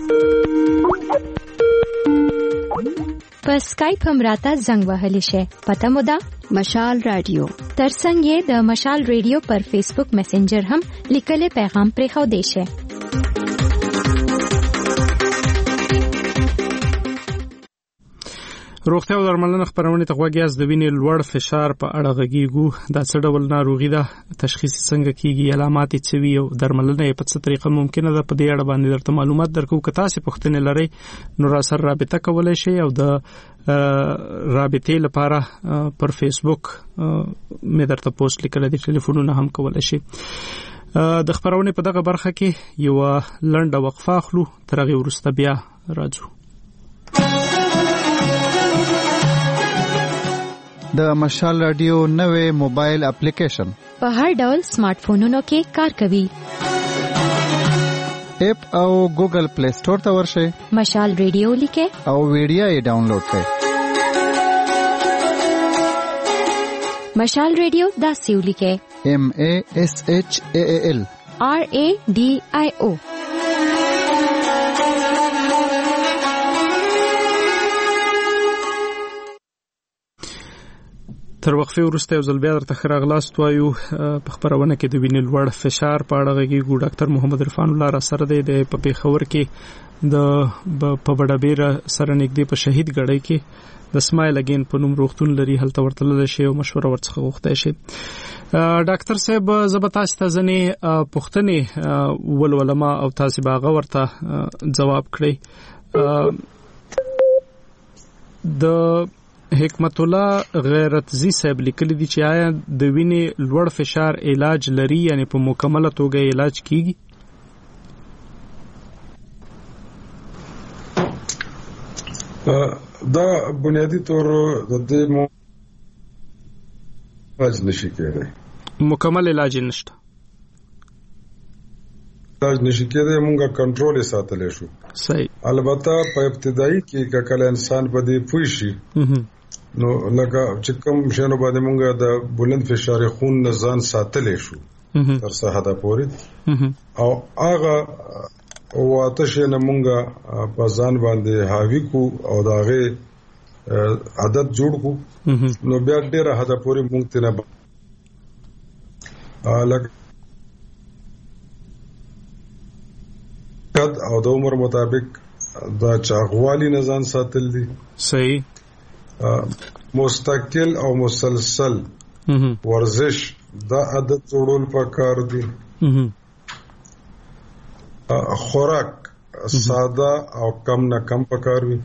په سکایپ هم راته زنګ وهلی شي. پته مودا مشال رادیو. ترڅنګ یې د مشال رادیو پر فیسبوک میسنجر هم لیکلي پیغام پرې خو دی شي. روغتیا او درملنه خبرونه ته غوږیاز. د وینې لوړ فشار په اړه غږیږو. دا څه ډول ناروغي ده؟ تشخیص څنګه کیږي؟ علامات څه وي او درملنه په څه طریقه ممکنه ده؟ په دې اړه باندې درته معلومات درکو. که تاسو پوښتنه لرئ نو را سره رابطه کولای شئ او د رابطې لپاره پر فیسبوک مې درته پوسټ لیکل دي. ټلیفونونه هم کولای شئ. د خبرونه په دغه برخه کې یو لنډه وقفه اخلو. تر هغه وروسته بیا راځو. د مشال رادیو نوې موبایل اپلیکیشن په هر ډول سمارټ فونونو کې کار کوي. اپ او ګوګل پلی سٹور ته ورشئ. مشال رادیو لیکه او ویډیو یې ډاونلوډ کړئ. مشال رادیو داسې ولیکه MASHAAL RADIO. تر وقفه وروسته یو ځل بیا درته خراغلاست وایو. په خبرونه کې د وینې لوړ فشار په اړه غږیږو. ډاکټر محمد عرفان الله را سره دی. د پیښور کې د په بډابیر سره نږدې په شهید ګړی کې د سمایل اگین په نوم روغتون لري. هلته ورتلل شي او مشوره ورڅخه غوښتای شي. ډاکټر صاحب زه به تاسو ته ځنې پوښتنې ولولم او تاسو به هغه ورته ځواب کړئ. د حکمت الله غیرتزی صاحب لیکلي دي چې آیا د وینې لوړ فشار علاج لري، یعنی په مکمله توګه علاج کیږي؟ دا بنیادی طور د دې علاج نشي کېدای. مکمل علاج نشته. علاج نشي کېدای، مونږه کنټرول ساتلی شو. صحیح. البته په ابتدایي کې کله انسان په دې پوه شي نو لکه چې کوم شنو باندې مونږه د بلند فشار خون نه ځان ساتلی شو تر څه حدا پورې، او هغه واته شنه مونږه په ځان باندې حاوی کو او داغه عادت جوړ کو نو بیا ډیره حدا پورې مونږ ته نه او د عمر مطابق دا چاغوالی نه ځان ساتل دي. صحیح. مستقل او مسلسل ورزش دا عادت جوړول پکار دي. خوراک ساده او کم نه کم پکار وي.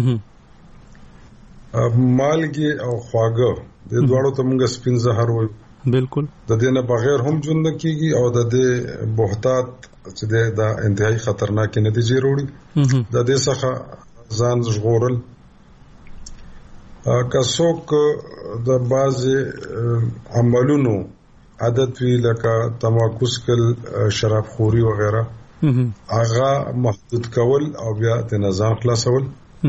مالګي او خواږه د دوړو ته موږ سپین زهر وایو. بالکل. د دې نه بغیر هم ژوند کیږي او د دې بهتات چې دا انتهایی خطرناک نتیجې وروړي. د دې څخه ځان ژغورل. که څوک د بعضې عملونو عادت وي لکه تماکو څکل، شراب خوري وغیرہ، هغه محدود کول او بیا د نظام خلاصول.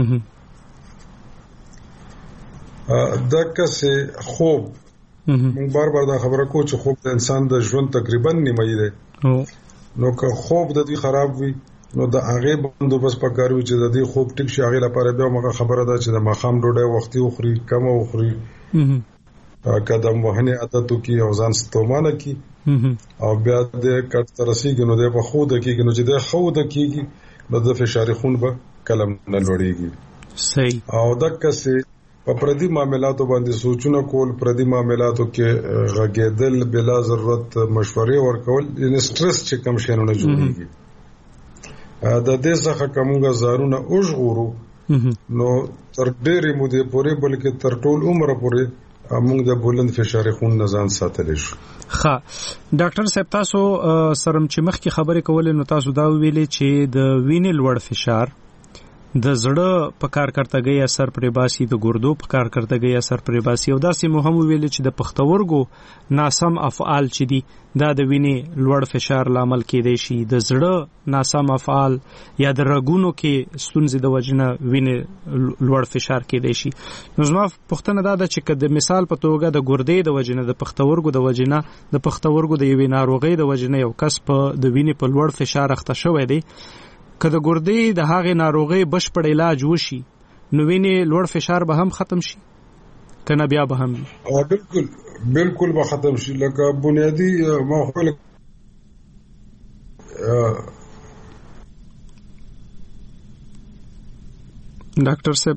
دغه څه خوب موږ بار دا خبره کو چې خوب د انسان د ژوند تقریبا نیمه دی. نو که خوب د دې خراب وي نو د هغه بندوبست پکارو چې د دې خوب ټیک شي. هغه لپاره بیا موږ خبره ده چې د ماخام ډوډۍ وختي وخوري، کم وخوري، قدم وهنه عادتو کې او ځان ستومانه کې او بیا د کټ ترسيږي نو د په خود کې نو چې د خود کېږي نو د فشار خون به کلم نه لوړيږي. صحیح. او دغه څه په پردي معاملاتو باندې سوچونه کول، پردي معاملاتو کې غږیدل، بلا ضرورت مشورې ورکول، ان سټرس چې کم شینونه جوړيږي. د دې څخه کومه زارونه اوژغورو نو تر ډېرې مودې پورې بلکې تر ټول عمر پورې موږ د بلند فشار خون نه ځان ساتلی شو. ښه ډاکټر صاحب، تاسو سره چې مخکې خبرې کولې نو تاسو دا ویلې چې د وینې لوړ فشار د زړه په کارکړتګۍ اثر پرې باسي، د ګردو په کارکړتګۍ اثر پرې باسي، او داسې مهم ویل چې د پښتورګو ناسم افعال چې دي دا د وینې لوړ فشار لامل کېدای شي. د زړه ناسم افعال یا د رګونو کې ستونزې د وجنه وینې لوړ فشار کېدای شي. نو زما پوښتنه دا ده چې د مثال په توګه د ګردې د وجنه، د پښتورګو د وجنه، د پښتورګو د یوې ناروغۍ د وجنه یو کس په د وینې په لوړ فشار اخته شوی دی، که د ګردې د هغې ناروغۍ بشپړ علاج وشي نو وینې لوړ فشار به هم ختم شي که نه بیا به هم وي؟ بالکل به ختم شي. لکه بنیادی ما خپل ډاکټر صاحب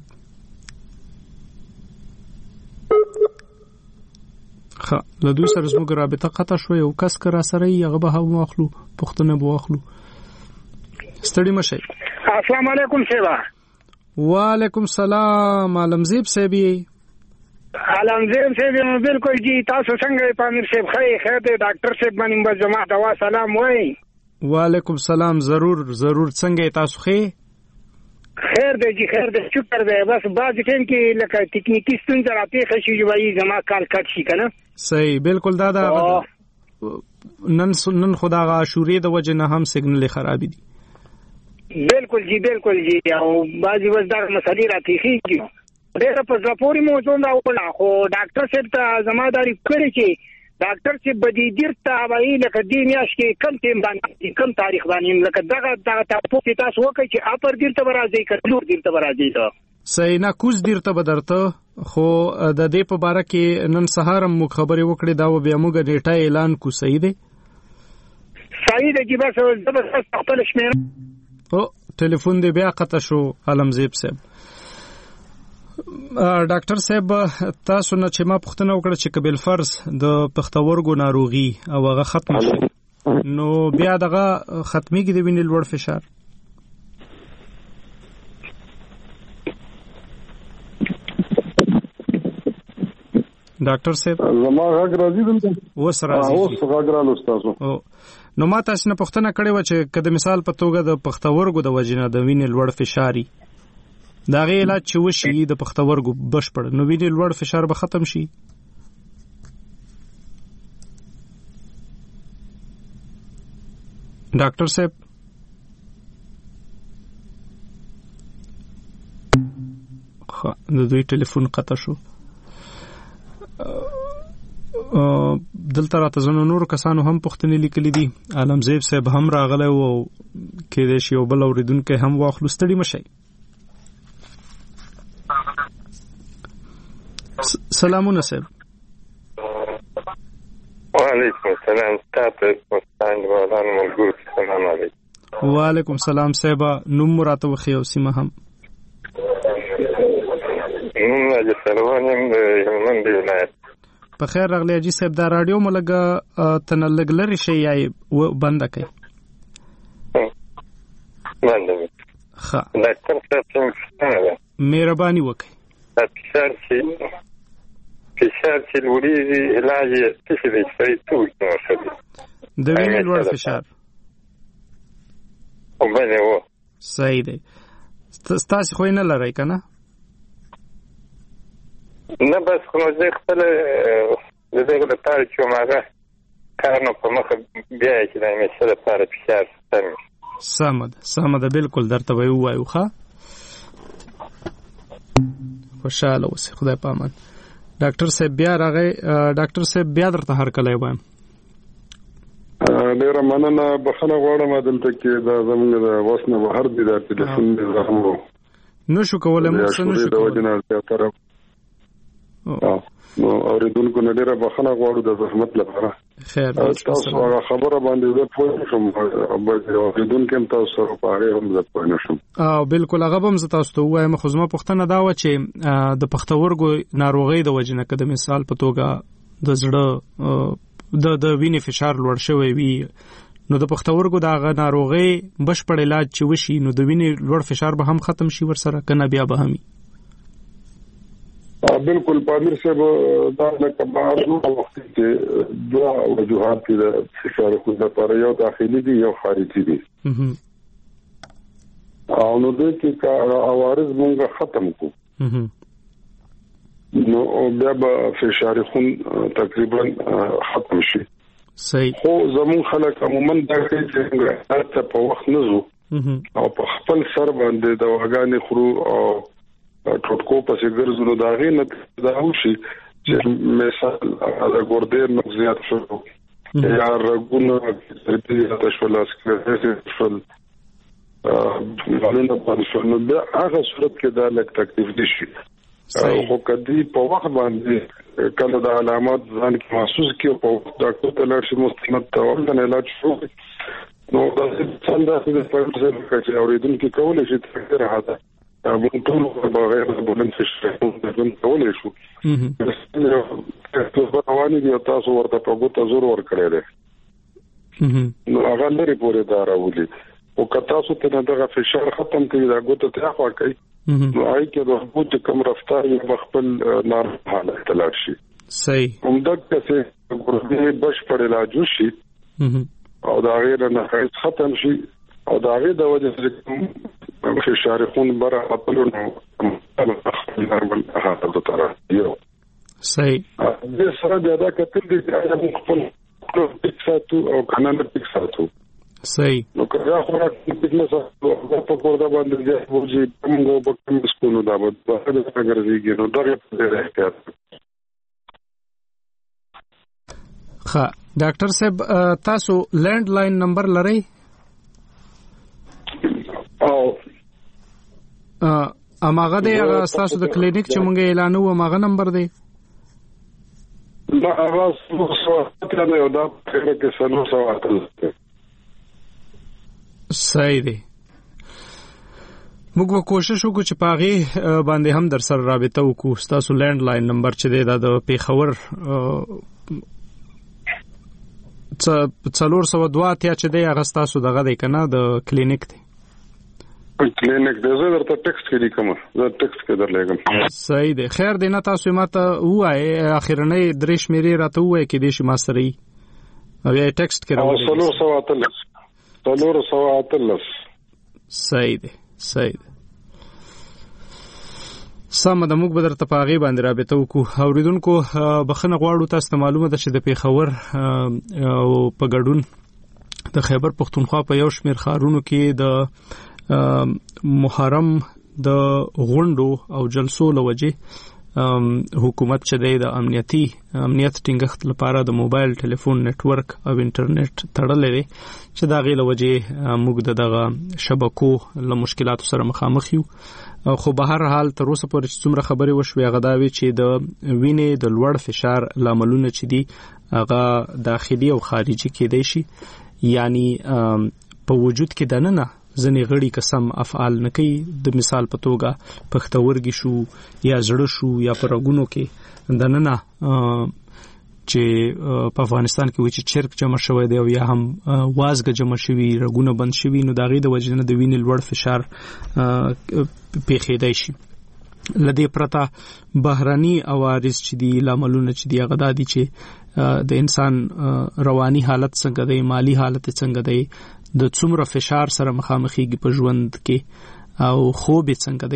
له دوی سره زموږ رابطه قطع شوه. یو کس که را سره یې هغه به هم واخلو، پوښتنه به واخلو. ستړي مشئ. السلام علیکم شیبا. وعلیکم سلام. عالمزیب صاحب یې؟ عالمزیب صاحب بالکل جی. تاسو څنګه پامیر صاحب؟ خیر دی. ډاکټر صاحب باندې به زما دوا سلام وای. وعلیکم سلام. ضرور څنګه تاسو خیر دی جی؟ خیر دی، شکر دی. بس بعض ټیم کې لکه ټکنیکی ستونزه راپېښ شي چې وایي زما کال کټ شي کنه. صحیح. بالکل دا نن خدا غا عاشورې د وجه نه هم سیګنل خراب دي. بالکل جی او بعضی وخت دا مسالې راپېښېږي. ډېر په ځپوري موضوع دا وکړه خو ډاکټر صاحب ته زماداري کړې چې ډاکټر صاحب بدی درته وایي لکه دې میاشت کې کم ټیم باندې کم تاریخ باندې لکه دغه تاسو وکړئ چې اپر درته راځي کړو درته راځي. صحیح نه کوز درته بدرته خو د دې په باره کې نن سهار مو خبرې وکړې دا و بیا موږ نیټه اعلان کو. صحیح دی جی. بس زبردست خپل شمیره او ټلیفون دی بیا قطع شو. عالمزیب صاحب ډاکټر صاحب تاسو نه چې ما پوښتنه وکړه چې کبل فرض د پښتورګو ناروغي او هغه ختم شي نو بیا دغه ختميږي د وینې لوړ فشار؟ ډاکټر صاحب زما غږ راځي دلته؟ اوس راځي. اوس غږ راځي تاسو. نو ما تاسو نه پوښتنه کړې و چې کله مثال په توګه د پښتورګو د وجنه د وینې لوړ فشاري دا غي علاج چې وشي د پښتورګو بشپړ نو وینې لوړ فشار به ختم شي؟ ډاکټر صاحب د دوی ټلیفون قطع شو. دلته راته زنه نور کسانو هم پوښتنې لیکلې دي. عالمزیب صاحب هم راغلی او کېدای شي یو بل اوریدونکی هم واخلو. ستړي مشئ. سلامونه صاحب. وعلیکم السلام. تاسو پښتانه ولانو ملګرو سلام علیکم. وعلیکم سلام صاحب. نوم راته وخی او سیمه هم؟ نوم راځي سروانم د هلمند ولایت. په خیر راغلی اجي صاحب. دا رادیو ملګه تنلګ لري شي یا بند کړئ؟ بند. ښه ډاکټر صاحب څنګه مهرباني وکړئ. فشار چې لوړیږي علاج یې څه دی؟ څه د وینې لوړ فشار او باندې و. صحیح دی. تاسو خو نه لرئ کنه؟ نه بس خو زه خپل د دې لپاره چې ماغه کار نه په مخ بیا چې د مې سره لپاره فشار سم سمه ده بالکل درته وایو وایو ښه خوشاله اوسې خدای پامان. ډاکټر صاحب بیا راغی. ډاکټر صاحب بیا درته هر کله وایم ډیره مننه بخښنه غواړم دلته کې دا زموږ د وسنه بهر دي د ټلیفون زخم نو شو کولای موږ څه نشو کولای نو اوریدونکو نه ډیره بخښنه غواړو د زحمت لپاره. خیر تاسو هغه خبره باندې زه پوه شوم اوریدونکو هم تاسو سره په هغه هم زه پوه نشم. بالکل هغه هم زه تاسو ته وایم خو زما پوښتنه دا و چې د پښتورګو ناروغۍ د وجې نه که د مثال په توګه د زړه د وینې فشار لوړ شوی وي نو د پښتورګو د هغه ناروغۍ بشپړ علاج چې وشي نو د وینې لوړ فشار به هم ختم شي ورسره کنه بیا به همي. بالکل پامیر صاحب دا لکه بعضو وخت کې دوه وجوهات دي د فشار خون لپاره یو داخلي دي یو خارجي دي او نو دوی کې عوارض مونږ ختم کو نو بیا به فشار خون تقریبا ختم شي. صحیح. خو زمون خلک عموما دا کوي چې څنګه په وخت نه زو او په خپل سر باندې دواګانې خورو او ټوټکو پسې ګرځو نو دا غي نه دا وشي چې مثال د ګردې مغزيات شو یا رګونه ترپیه تشول اسکلېټ معلومه پاتې نو دا هغه صورت کې دا لک تکلیف دي شي او کدی په وخت باندې کله د علامات ځان کې محسوس کیو په ډاکټر ته لاړ شي مستند تور د علاج شو نو دا څنګه د پرمختګ کې اوریدونکو کولای شي تر هغه مونږ ټول بغیر د بولن فشار کولای شو تاسو رواني دي تاسو ورته په ګوته زور ور کړی دی نو هغه لري پورې دا راولي او که تاسو ته دغه فشار ختم کړئ دا ګوته ته خوا کوي نو آی کې د ګوته کم رفتار یې خپل نار حالت تلل شي. صحیح. همدا چې ګردې بشپړ علاج شي او دا غیر نه ختم شي او دا غیر د وجه فشار خون بره خپل نو نورمال حالت ته راځي. صحیح. د سره دا کتل دي چې خپل فکساتو او کنه فکساتو. صحیح. نو که دا خوراک فټنس او په کوړه باندې د ورځي موږ په کوم سکونو دا به څنګه راځي نو دا په احتیاط. ښه ډاکټر صاحب تاسو لینډ لاین نمبر لرئ؟ او اماغه دی هغه تاسو د کلینیک چې مونږه اعلان وو اماغه نمبر دی؟ دا هغه څه نه یو دا کې سنو سوال. صحیح دی. موږ کوشش وکړو چې پاغي باندې هم در سره رابطه وکړو. تاسو لینډ لاین نمبر چې دی دا د پیښور 402 چې دی هغه تاسو دغه دی کنه د کلینیک دی. کلینیک د زه درته ټیکسټ کې لیکم زه ټیکسټ کې درلېږم. صحیح دی. خیر دی نه تاسو ماته وایي اخرنۍ درې شمیرې راته وایي کې دې شي ما سره یې او یې ټیکسټ کې راوړل. 413 صحیح دی. صحیح دی. سم د موږ به درته په هغې باندې رابطه وکړو. اوریدونکو بخښنه غواړو تاسو ته معلومه ده چې د پیښور او په ګډون د خیبر پښتونخوا په یو شمېر ښارونو کې د محرم د غونډو او جلسو له وجې حکومت چې د امنیت ټینګښت لپاره د موبایل ټلیفون نتورک او انټرنیټ تړلې دی چې دا غي له وجې موږ دغه شبکو له مشکلاتو سره مخامخ یو. خو به هر حال تر اوسه پورې څومره خبرې وشوي هغه دا وی چې د وینې د لوړ فشار لاملونه چې دي هغه داخلي او خارجي کېدای شي. یعنی په وجود کې دننه ځنې غړي قسم افعال نه کوي. د مثال په توګه پښتورګي شو یا زړه شو یا پرګونو کې دننه چې په افغانستان کې و چې چرګ جمع شوی دی او یا هم وازګه جمع شوی رګونه بند شوی نو دا غي د وجنه د وینې لوړ فشار پیښیدای شي. لدې پرته بهراني عوارض چې دي لاملونه چې دي هغه دي چې د انسان رواني حالت څنګه دی مالی حالت څنګه دی د څومره فشار سره مخامخېږي په ژوند کې او خوب څنګه دی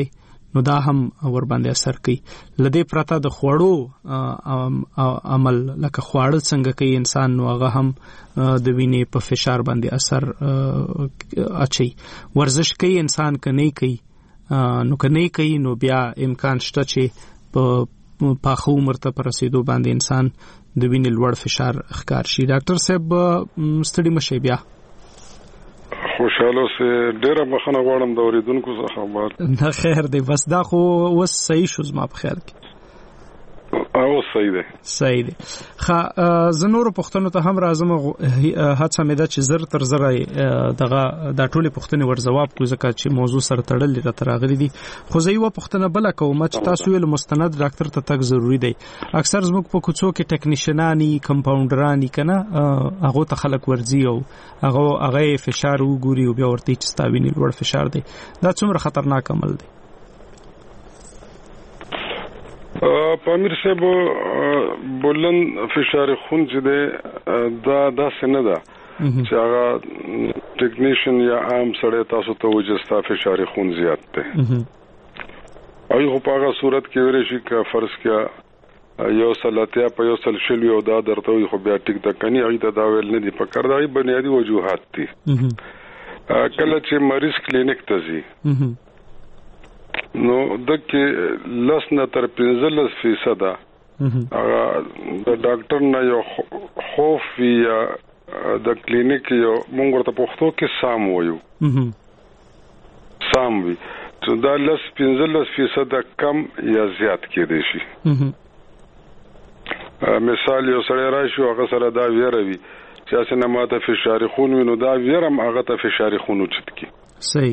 نو دا هم ور باندې اثر کوي. لدې پرته د خوړو عمل لکه خواړه څنګه کوي انسان، نو هغه هم د وینې په فشار باندې اثر اچي. ورزش کوي انسان کني کوي، نو کني کوي نو بیا امکان شته چې په پاخه عمر ته پر رسیدو باندې انسان د وینې لوړ فشار ښکار شي. ډاکټر صاحب ستړي مشي بیا خوشاله سه ډیره بخنه غواړم د اوریدونکو څخه خبر نه خیر دی، بس دا خو وس صحیح شو زما په خیال کې. او صحیح دی. زه نور پښتنو ته هم راځم، هڅه مې ده چې زر تر زر دغه د ټولې پښتنې ور جواب کو، ځکه چې موضوع سره تړلې را تراغلي دي. خو زه یو پښتنه بل کوم چې تاسو ویل مستند ډاکټر ته تک ضروری دی. اکثر زموږ په کوڅو کې ټیکنیشنانی کمپاونډرانی کنه هغه ته خلک ورځي او هغه فشار وګوري او بیا ورته چې ستاوینې لوړ فشار دی. دا څومره خطرناک عمل دی؟ پامیر صاحب بلند فشار خون چې ده دا څنګه ده چې هغه ټیکنیشن یا عام سره تاسو ته وجستا فشار خون زیات ده. ایو په هغه صورت کې ورې شي که فرض کیا یو سلاتیا په یو سل شلوي او دا درته وي خو بیا ټیک د کني اې ته دا ویل نه دي په کار دای بنیادی وجوهات دي. کله چې مریض کلینیک ته ځي نو دغه لسنه تر 15% هغه د ډاکټر نه یو خوف یا د کلینیک یو مونږ ورته پښتو کې سام وایو سام وي چې دا 15% کم یا زیات کېدې شي. مثال یو سړی راشي هغه سره دا ویروي چې اسنه ماته فشار خون وینو دا ویرم هغه ته فشار خون وچت کی صحیح.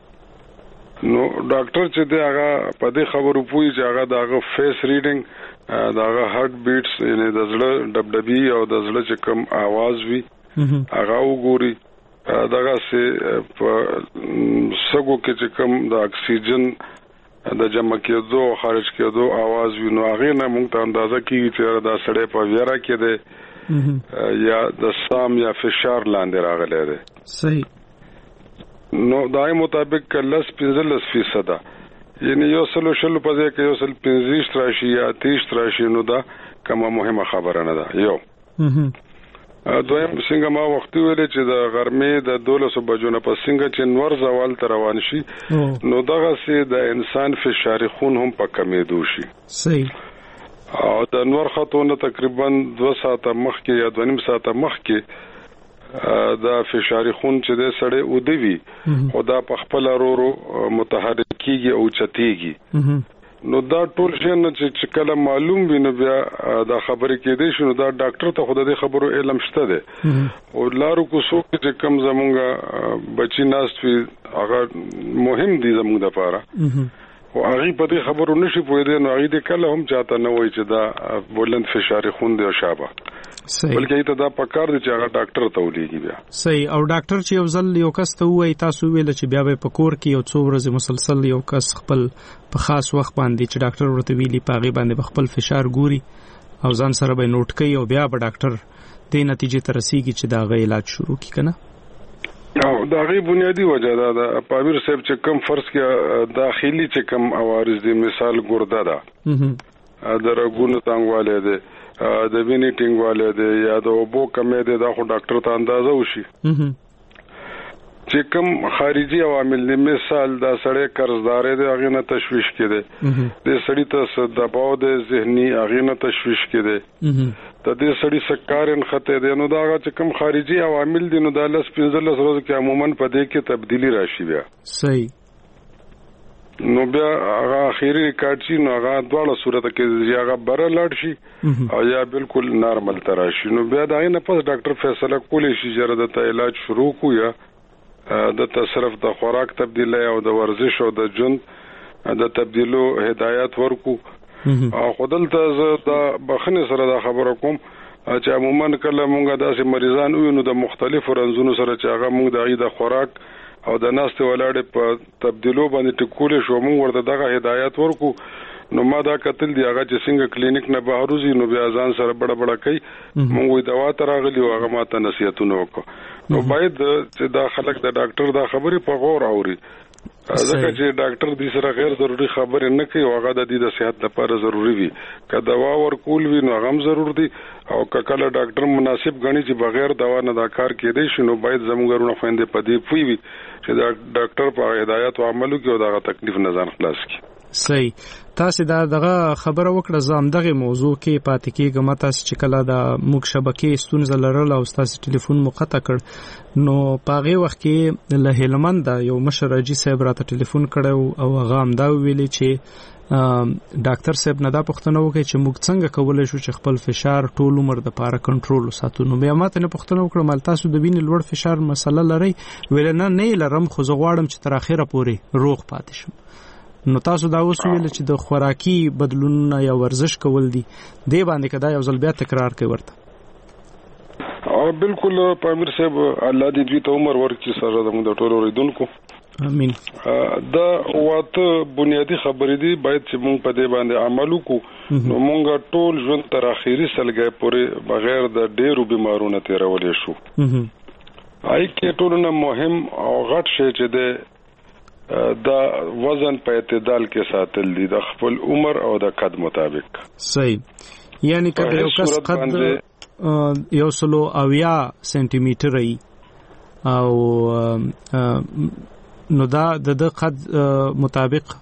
نو ډاکټر چې دی هغه په دې خبرو پوي چې هغه دغه فیس ریډینګ دغه هارت بیټس یعنی د زړه دبدبي او د زړه چې کوم आवाज وي هغه وګوري، دغه سه په سګو کې چې کوم د اکسیجن د جمع کېدو او خارج کېدو आवाज وي، نو هغه نه موږ ته اندازه کیږي چې دا سړی په ویرا کې دی یا د سام یا فشار لاندې راغلی دی. صحیح. نو دای مطابق 15% یعنی یو سلو شلو په ځای کې یو سل 15 راشي یا 30 راشي، نو دا کومه مهمه خبره نه ده. یو دویم څنګه ما وخت ویل چې د غرمې د 12 بجو نه پس څنګه چې نور زوال تر روان شي نو دغه سي د انسان فشار خون هم په کمېدو شي. صحیح. او د نور خطونه تقریبا 2 ساعته مخکې یا 2.5 ساعته مخکې دا فشار خون چې د سړی ودوي خدا په خپل ورو متحرک کیږي او چتيږي. نو دا ټول شی نه چې کله معلوم ویني بیا دا خبرې کېدې شنو دا ډاکټر ته خود دې خبرو علم شته ده او لارو کو سو چې کم زمونږه بچی ناستوي هغه مهم دي زمونږ لپاره او هغه په دې خبرو نشي پوهېدل، نو هغه دې کله هم چاته نه وایي چې دا بلند فشار خون دی او شابه بلکې ته دا پکار دي چې هغه ډاکټر ته ولېږي بیا. صحیح. او ډاکټر چې یو ځل یو کس ته وایي تاسو ویل چې بیا به په کور کې یو څو ورځې مسلسل یو کس خپل په خاص وخت باندې چې ډاکټر ورته ویلي پاغي باندې خپل فشار ګوري او ځان سره به نوٹ کوي او بیا به ډاکټر دې نتیجې ته رسیږي چې دا غي علاج شروع کی کنه. او دا غي بنیادی وجہ ده د پامیر صاحب چې کم فرض کې داخلي چې کم عوارض دي، مثال ګرده ده د رګونو تنګواله ده د وینې ټینګواله ده یا د اوبو کمې ده، دا خو ډاکټر ته اندازه وشي. چې کوم خارجي عوامل دي مثال دا سړی قرضدار دی هغه نه تشویش کړي د سړی ته دباو د ذهني هغه نه تشویش کړي ته د سړی سکارن خطه دی، نو دا چې کوم خارجي عوامل دي نو دا 15 ورځې کې عموما په دې کې تبدیلی راشي بیا. صحیح. نو بیا هغه اخیری ریکارډ شي نو هغه دواړه صورت کې هغه بره لاړ شي او یا بالکل نارمل تراشي، نو بیا دا نه پس ډاکټر فیصله کولی شي چې د علاج شروع کو یا د تصرف د خوراک تبدیلی او د ورزش او د ژوند د تبدیلو هدایت ورکو. او خدلته زه د بخنه سره د خبرو کوم چې عموما کله مونږه داسې مریضان وینو د مختلفو رنځونو سره چې هغه مونږ د خوراک او د ناستې ولاړې په تبدیلو باندې ټکول شو مونږ ورته دغه هدایت ورکو. نو ما دا قتل دی هغه چې څنګه کلینیک نه بهروزي نو بیا ځان سره بڑا کوي مونږ دوا تراغلی او هغه ماته نصیحتونه وکړو. نو باید چې دا خلک د ډاکټر دا خبرې په غور اوري ځکه چې ډاکټر دې سره غیر ضروري خبرې نه کوي او هغه د دې د صحت لپاره ضروری وي. که دوا ورکول وي نو هغه هم ضرور دي او که کله ډاکټر مناسب غني چې بغیر دوا نه دا کار کېدی شي نو باید زموږ ورونه خويندې پدې پوي وي چې دا ډاکټر په هدایت عملو کې او دا تکلیف نه ځان خلاص کړي. صحیح. تاسو دا دغه خبره وکړه زم دغه موضوع کې پاتې کېږم تاسو چې کله دا موږ شبکې ستونزه لرله او تاسو ټلیفون مقطع کړ نو پاغه وخت کې له هلمند یو مشر اجي صاحب راته ټلیفون کړو او هغه هم دا ویلي چې ډاکټر صاحب نه دا پوښتنه وکړي چې موږ څنګه کولای شو چې خپل فشار ټول عمر د پاره کنټرول وساتو. نو بیا ماته نه پوښتنه وکړه مال تاسو د وینې لوړ فشار مسله لري ویل نه لرم خو زه غواړم چې تر اخره پورې روغ پاتې شم. نو تاسو دا اوس ویل چې د خوراکي بدلونونه یا ورزش کول دي دی باندې کدا یو ځل بیا تکرار کوي ورته او بالکل پامیر صاحب الله دې دوی ته عمر ورکړي سره د موږ ټولو ریدونکو امين. دا واته بنیادی خبرې دي باید چې موږ په دې باندې عمل وکړو نو موږ ټول ژوند تر اخیری سلګي پورې بغیر د ډېرو بیمارونو تیرولې شو. آی کې ټولنه مهم او غټ شی چې د دا وزن په اعتدال کې ساتل دي د خپل عمر او د قد مطابق. صحیح. یعنی کله یو کس قد 170 سنتي متر ای او نو دا د قد مطابق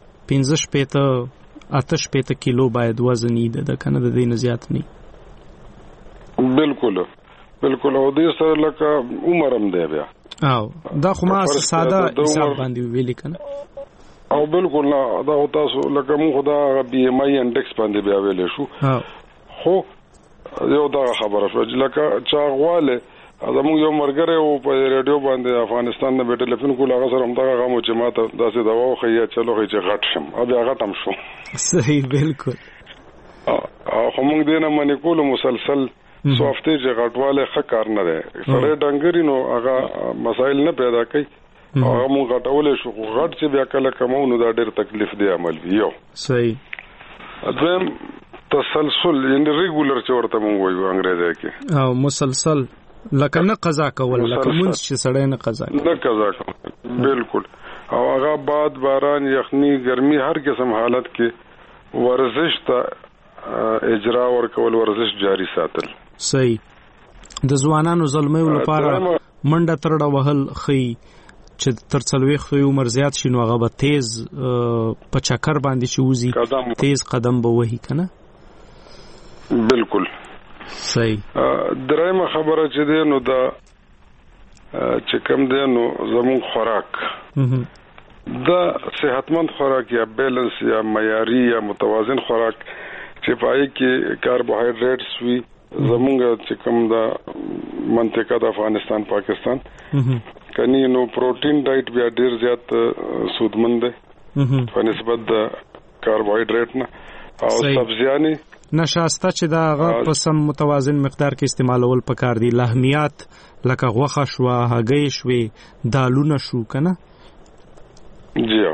15-18 کیلو باید وزن یې د کنه د دې نه زیات نه. بالکل او دې سره لکه عمر هم دی بیا او دا خو ما ساده حساب باندې ویل کنه او بالکل نه دا تاسو لکه مون خدا بي ام اي انډکس باندې بیا ویل شو. خو یو دا خبره شو چې لکه چاغواله زموږ یو مرګره او په ریډیو باندې افغانستان نه به ټلیفون کول هغه سره هم دا غمو چې ماته داسې دوا خو یې چلو خو چې غټ شم او بیا غټم شو. صحیح بالکل. خو موږ دې نه منې کول مسلسل سوفټویر چې غټواله ښه کار نه دی سره ډنګري نو هغه مسائل نه پیدا کوي هغه موږ غټولې شو غټ چې بیا کله کومو نو دا ډېر تکلیف دی عمل یو. صحیح. اځم تسلسل یعنی ریګولر چې ورته موږ وایو انګریزي کې او مسلسل لکه نه قضا کول لکه مونږ چې سړی نه قضا کول بالکل او هغه باد باران یخني ګرمي هر قسم حالت کې ورزش ته اجرا ورکول ورزش جاری ساتل. صحیح. د ځوانانو زلمیو لپاره منډه ترړه وهل خي چې تر 40 عمر زیات شي نو هغه به تیز په چکر باندې شوزي تیز قدم به وهي کنه. بالکل صحیح. درېمه خبره چې دی نو دا چې کوم دی نو زموږ خوراک دا صحتمند خوراک یا بیلنس یا معیاري یا متوازن خوراک چې پای کې کاربوهایډریټس وي زموږ چې کوم دا منطقه د افغانستان پاکستان کني نو پروتین ډایټ بیا ډیر زیات سودمند دی په نسبت د کاربوهایډریټ نه او سبزیانه نشاسته چې دا هغه په سم متوازن مقدار کې استعمالول پکار دي. لحمیات لکه غوښه شو هګۍ شوې دالونه شو کنه. جی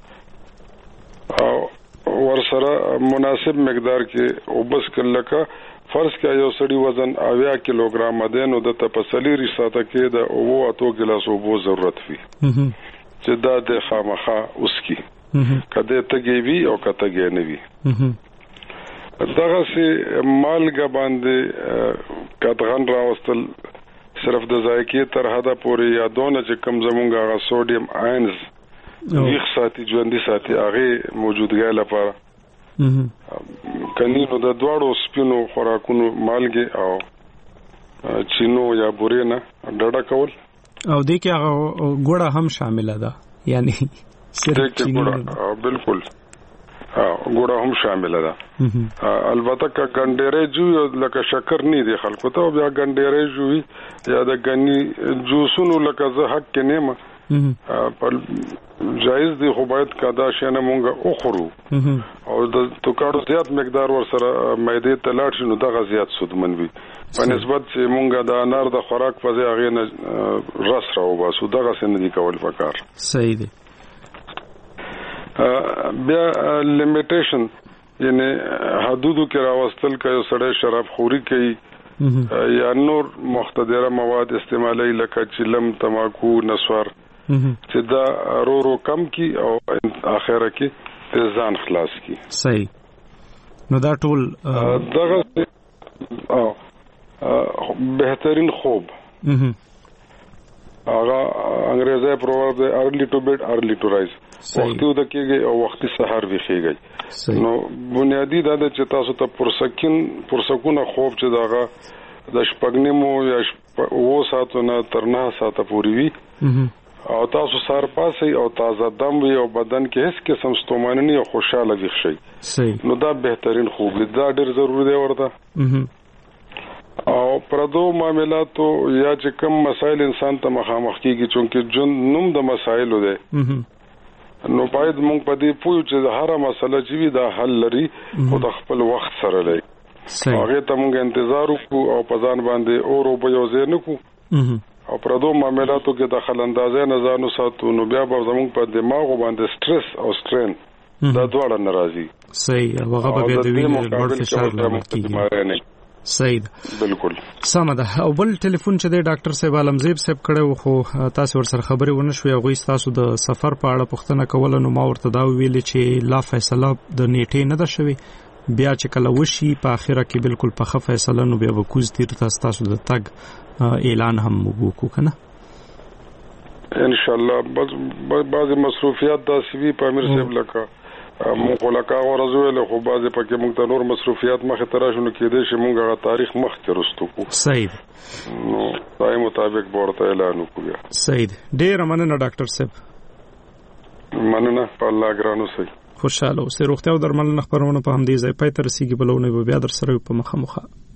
او ورسره مناسب مقدار کې او بس کله فرض کې یو سړی وزن 80 کیلوګرام ده نو د تپسلی رساته کې د او 8 ګلاس اوبو ضرورت وي چې دا د خامخا اوس کې کده تګي وي او کته کې نه وي. دغه سي مالګه باندې کاتغن راوستل صرف د ذایقې تر حدا پورې یادونه چې کم زمونږه غا سوډیم آینز یخ ساتي ژوندۍ ساتي هغه موجودګۍ لپاره کني نو د دواړو سپینو خوراکونو مالګه او چینو یا بورینا ډډه کول او دې کې هغه ګوړه هم شامل ده یعنی صرف چینو بالکل ګوړه هم شامل ده. البته کا ګنډېره جو لکه شکر نه دی خلکو ته بیا ګنډېره جو یا د غنی جوسونو لکه زه حق کې نه پر جایز دی خو باید کدا شنه مونږه اخرو او د توکاړو زیات مقدار ور سره مېده تلاړ شنو دغه زیات سودمن وي په نسبت چې مونږه د انار د خوراک په ځای هغه نه رس راو باسو دغه سن دي کول پکار. صحیح دی. بیا لیمیټیشن یعنی حدودو کې راوستل کوي سړی شراب خوري کوي یا نور مختدره مواد استعمالي لکه چلم تماکو نسوار چې دا رو کم کی او اخره کې د ځان خلاص کی. صحیح. نو دا ټول دغه بهترین خوب هغه انګریزي پروورب دی ارلی ټو بیډ ارلی ټو رایز. وختي د کېږي او وختي سحر ویخیږي. نو بنیادی دا د چې تاسو ته پرسکونه خوب چې داغه د شپږنیمو یا 9 ساعتو نه تر 9 ساعته پورې وي او تاسو سار پاسي او تازه دم وي او بدن کې هیڅ قسم ستومانه نه او خوشاله وي شي. نو دا بهترین خوب دی. دا ډېر ضروری دی ورته. او پردو معاملاتو یا چې کوم مسائل انسان ته مخامخ کیږي چونکه جون نوم د مسائلو دی نو باید موږ په دې پوه چې هر مسله چې وي دا حل لري او د خپل وخت سره لري. هغه ته موږ انتظار وکړو او په ځان باندې اورو به یو ځای نکو او پردو معاملاتو کې د خلندازۍ نه ځانو ساتو نو بیا به زموږ په دماغ باندې سټرس او سټرین دا دواړه ناراضي. صحیح. هغه به د وینې لوړ فشار لامل کیږي. صحیح. بالکل سمه ده. او بل ټلیفون چې د ډاکټر صاحب عالمزیب صاحب کړه خو تاسو ورسره خبرې ونه شوې. هغه تاسو د سفر په اړه پوښتنه کوله نو ما ورته دا ویلې چې لا فیصله د نیټې نه ده شوې. بیا چې کله وشي په اخره کې بالکل په ښه فیصله نو بیا وکوز تیر تاسو د تګ اعلان هم وکړو کنه ان شاء الله. بس بعض مصروفیات داسې وي په امیر صاحب لکه مونږ لکه ورزول خو بعضې پکې مونږ ته نور مصروفیات مخې ته راشو نو کېدای شي مونږ هغه تاریخ مخکې رستو کو. صحیح. نو دای مطابق به ورته اعلان وکړو. صحیح. ډېره مننه ډاکټر صاحب. مننه. په الله ګرانو سي. خوشاله اوسئ. روغتیا او درملنه خبرونه په همدې ځای پای ته رسیږي. بلونه به بیا در سره په مخه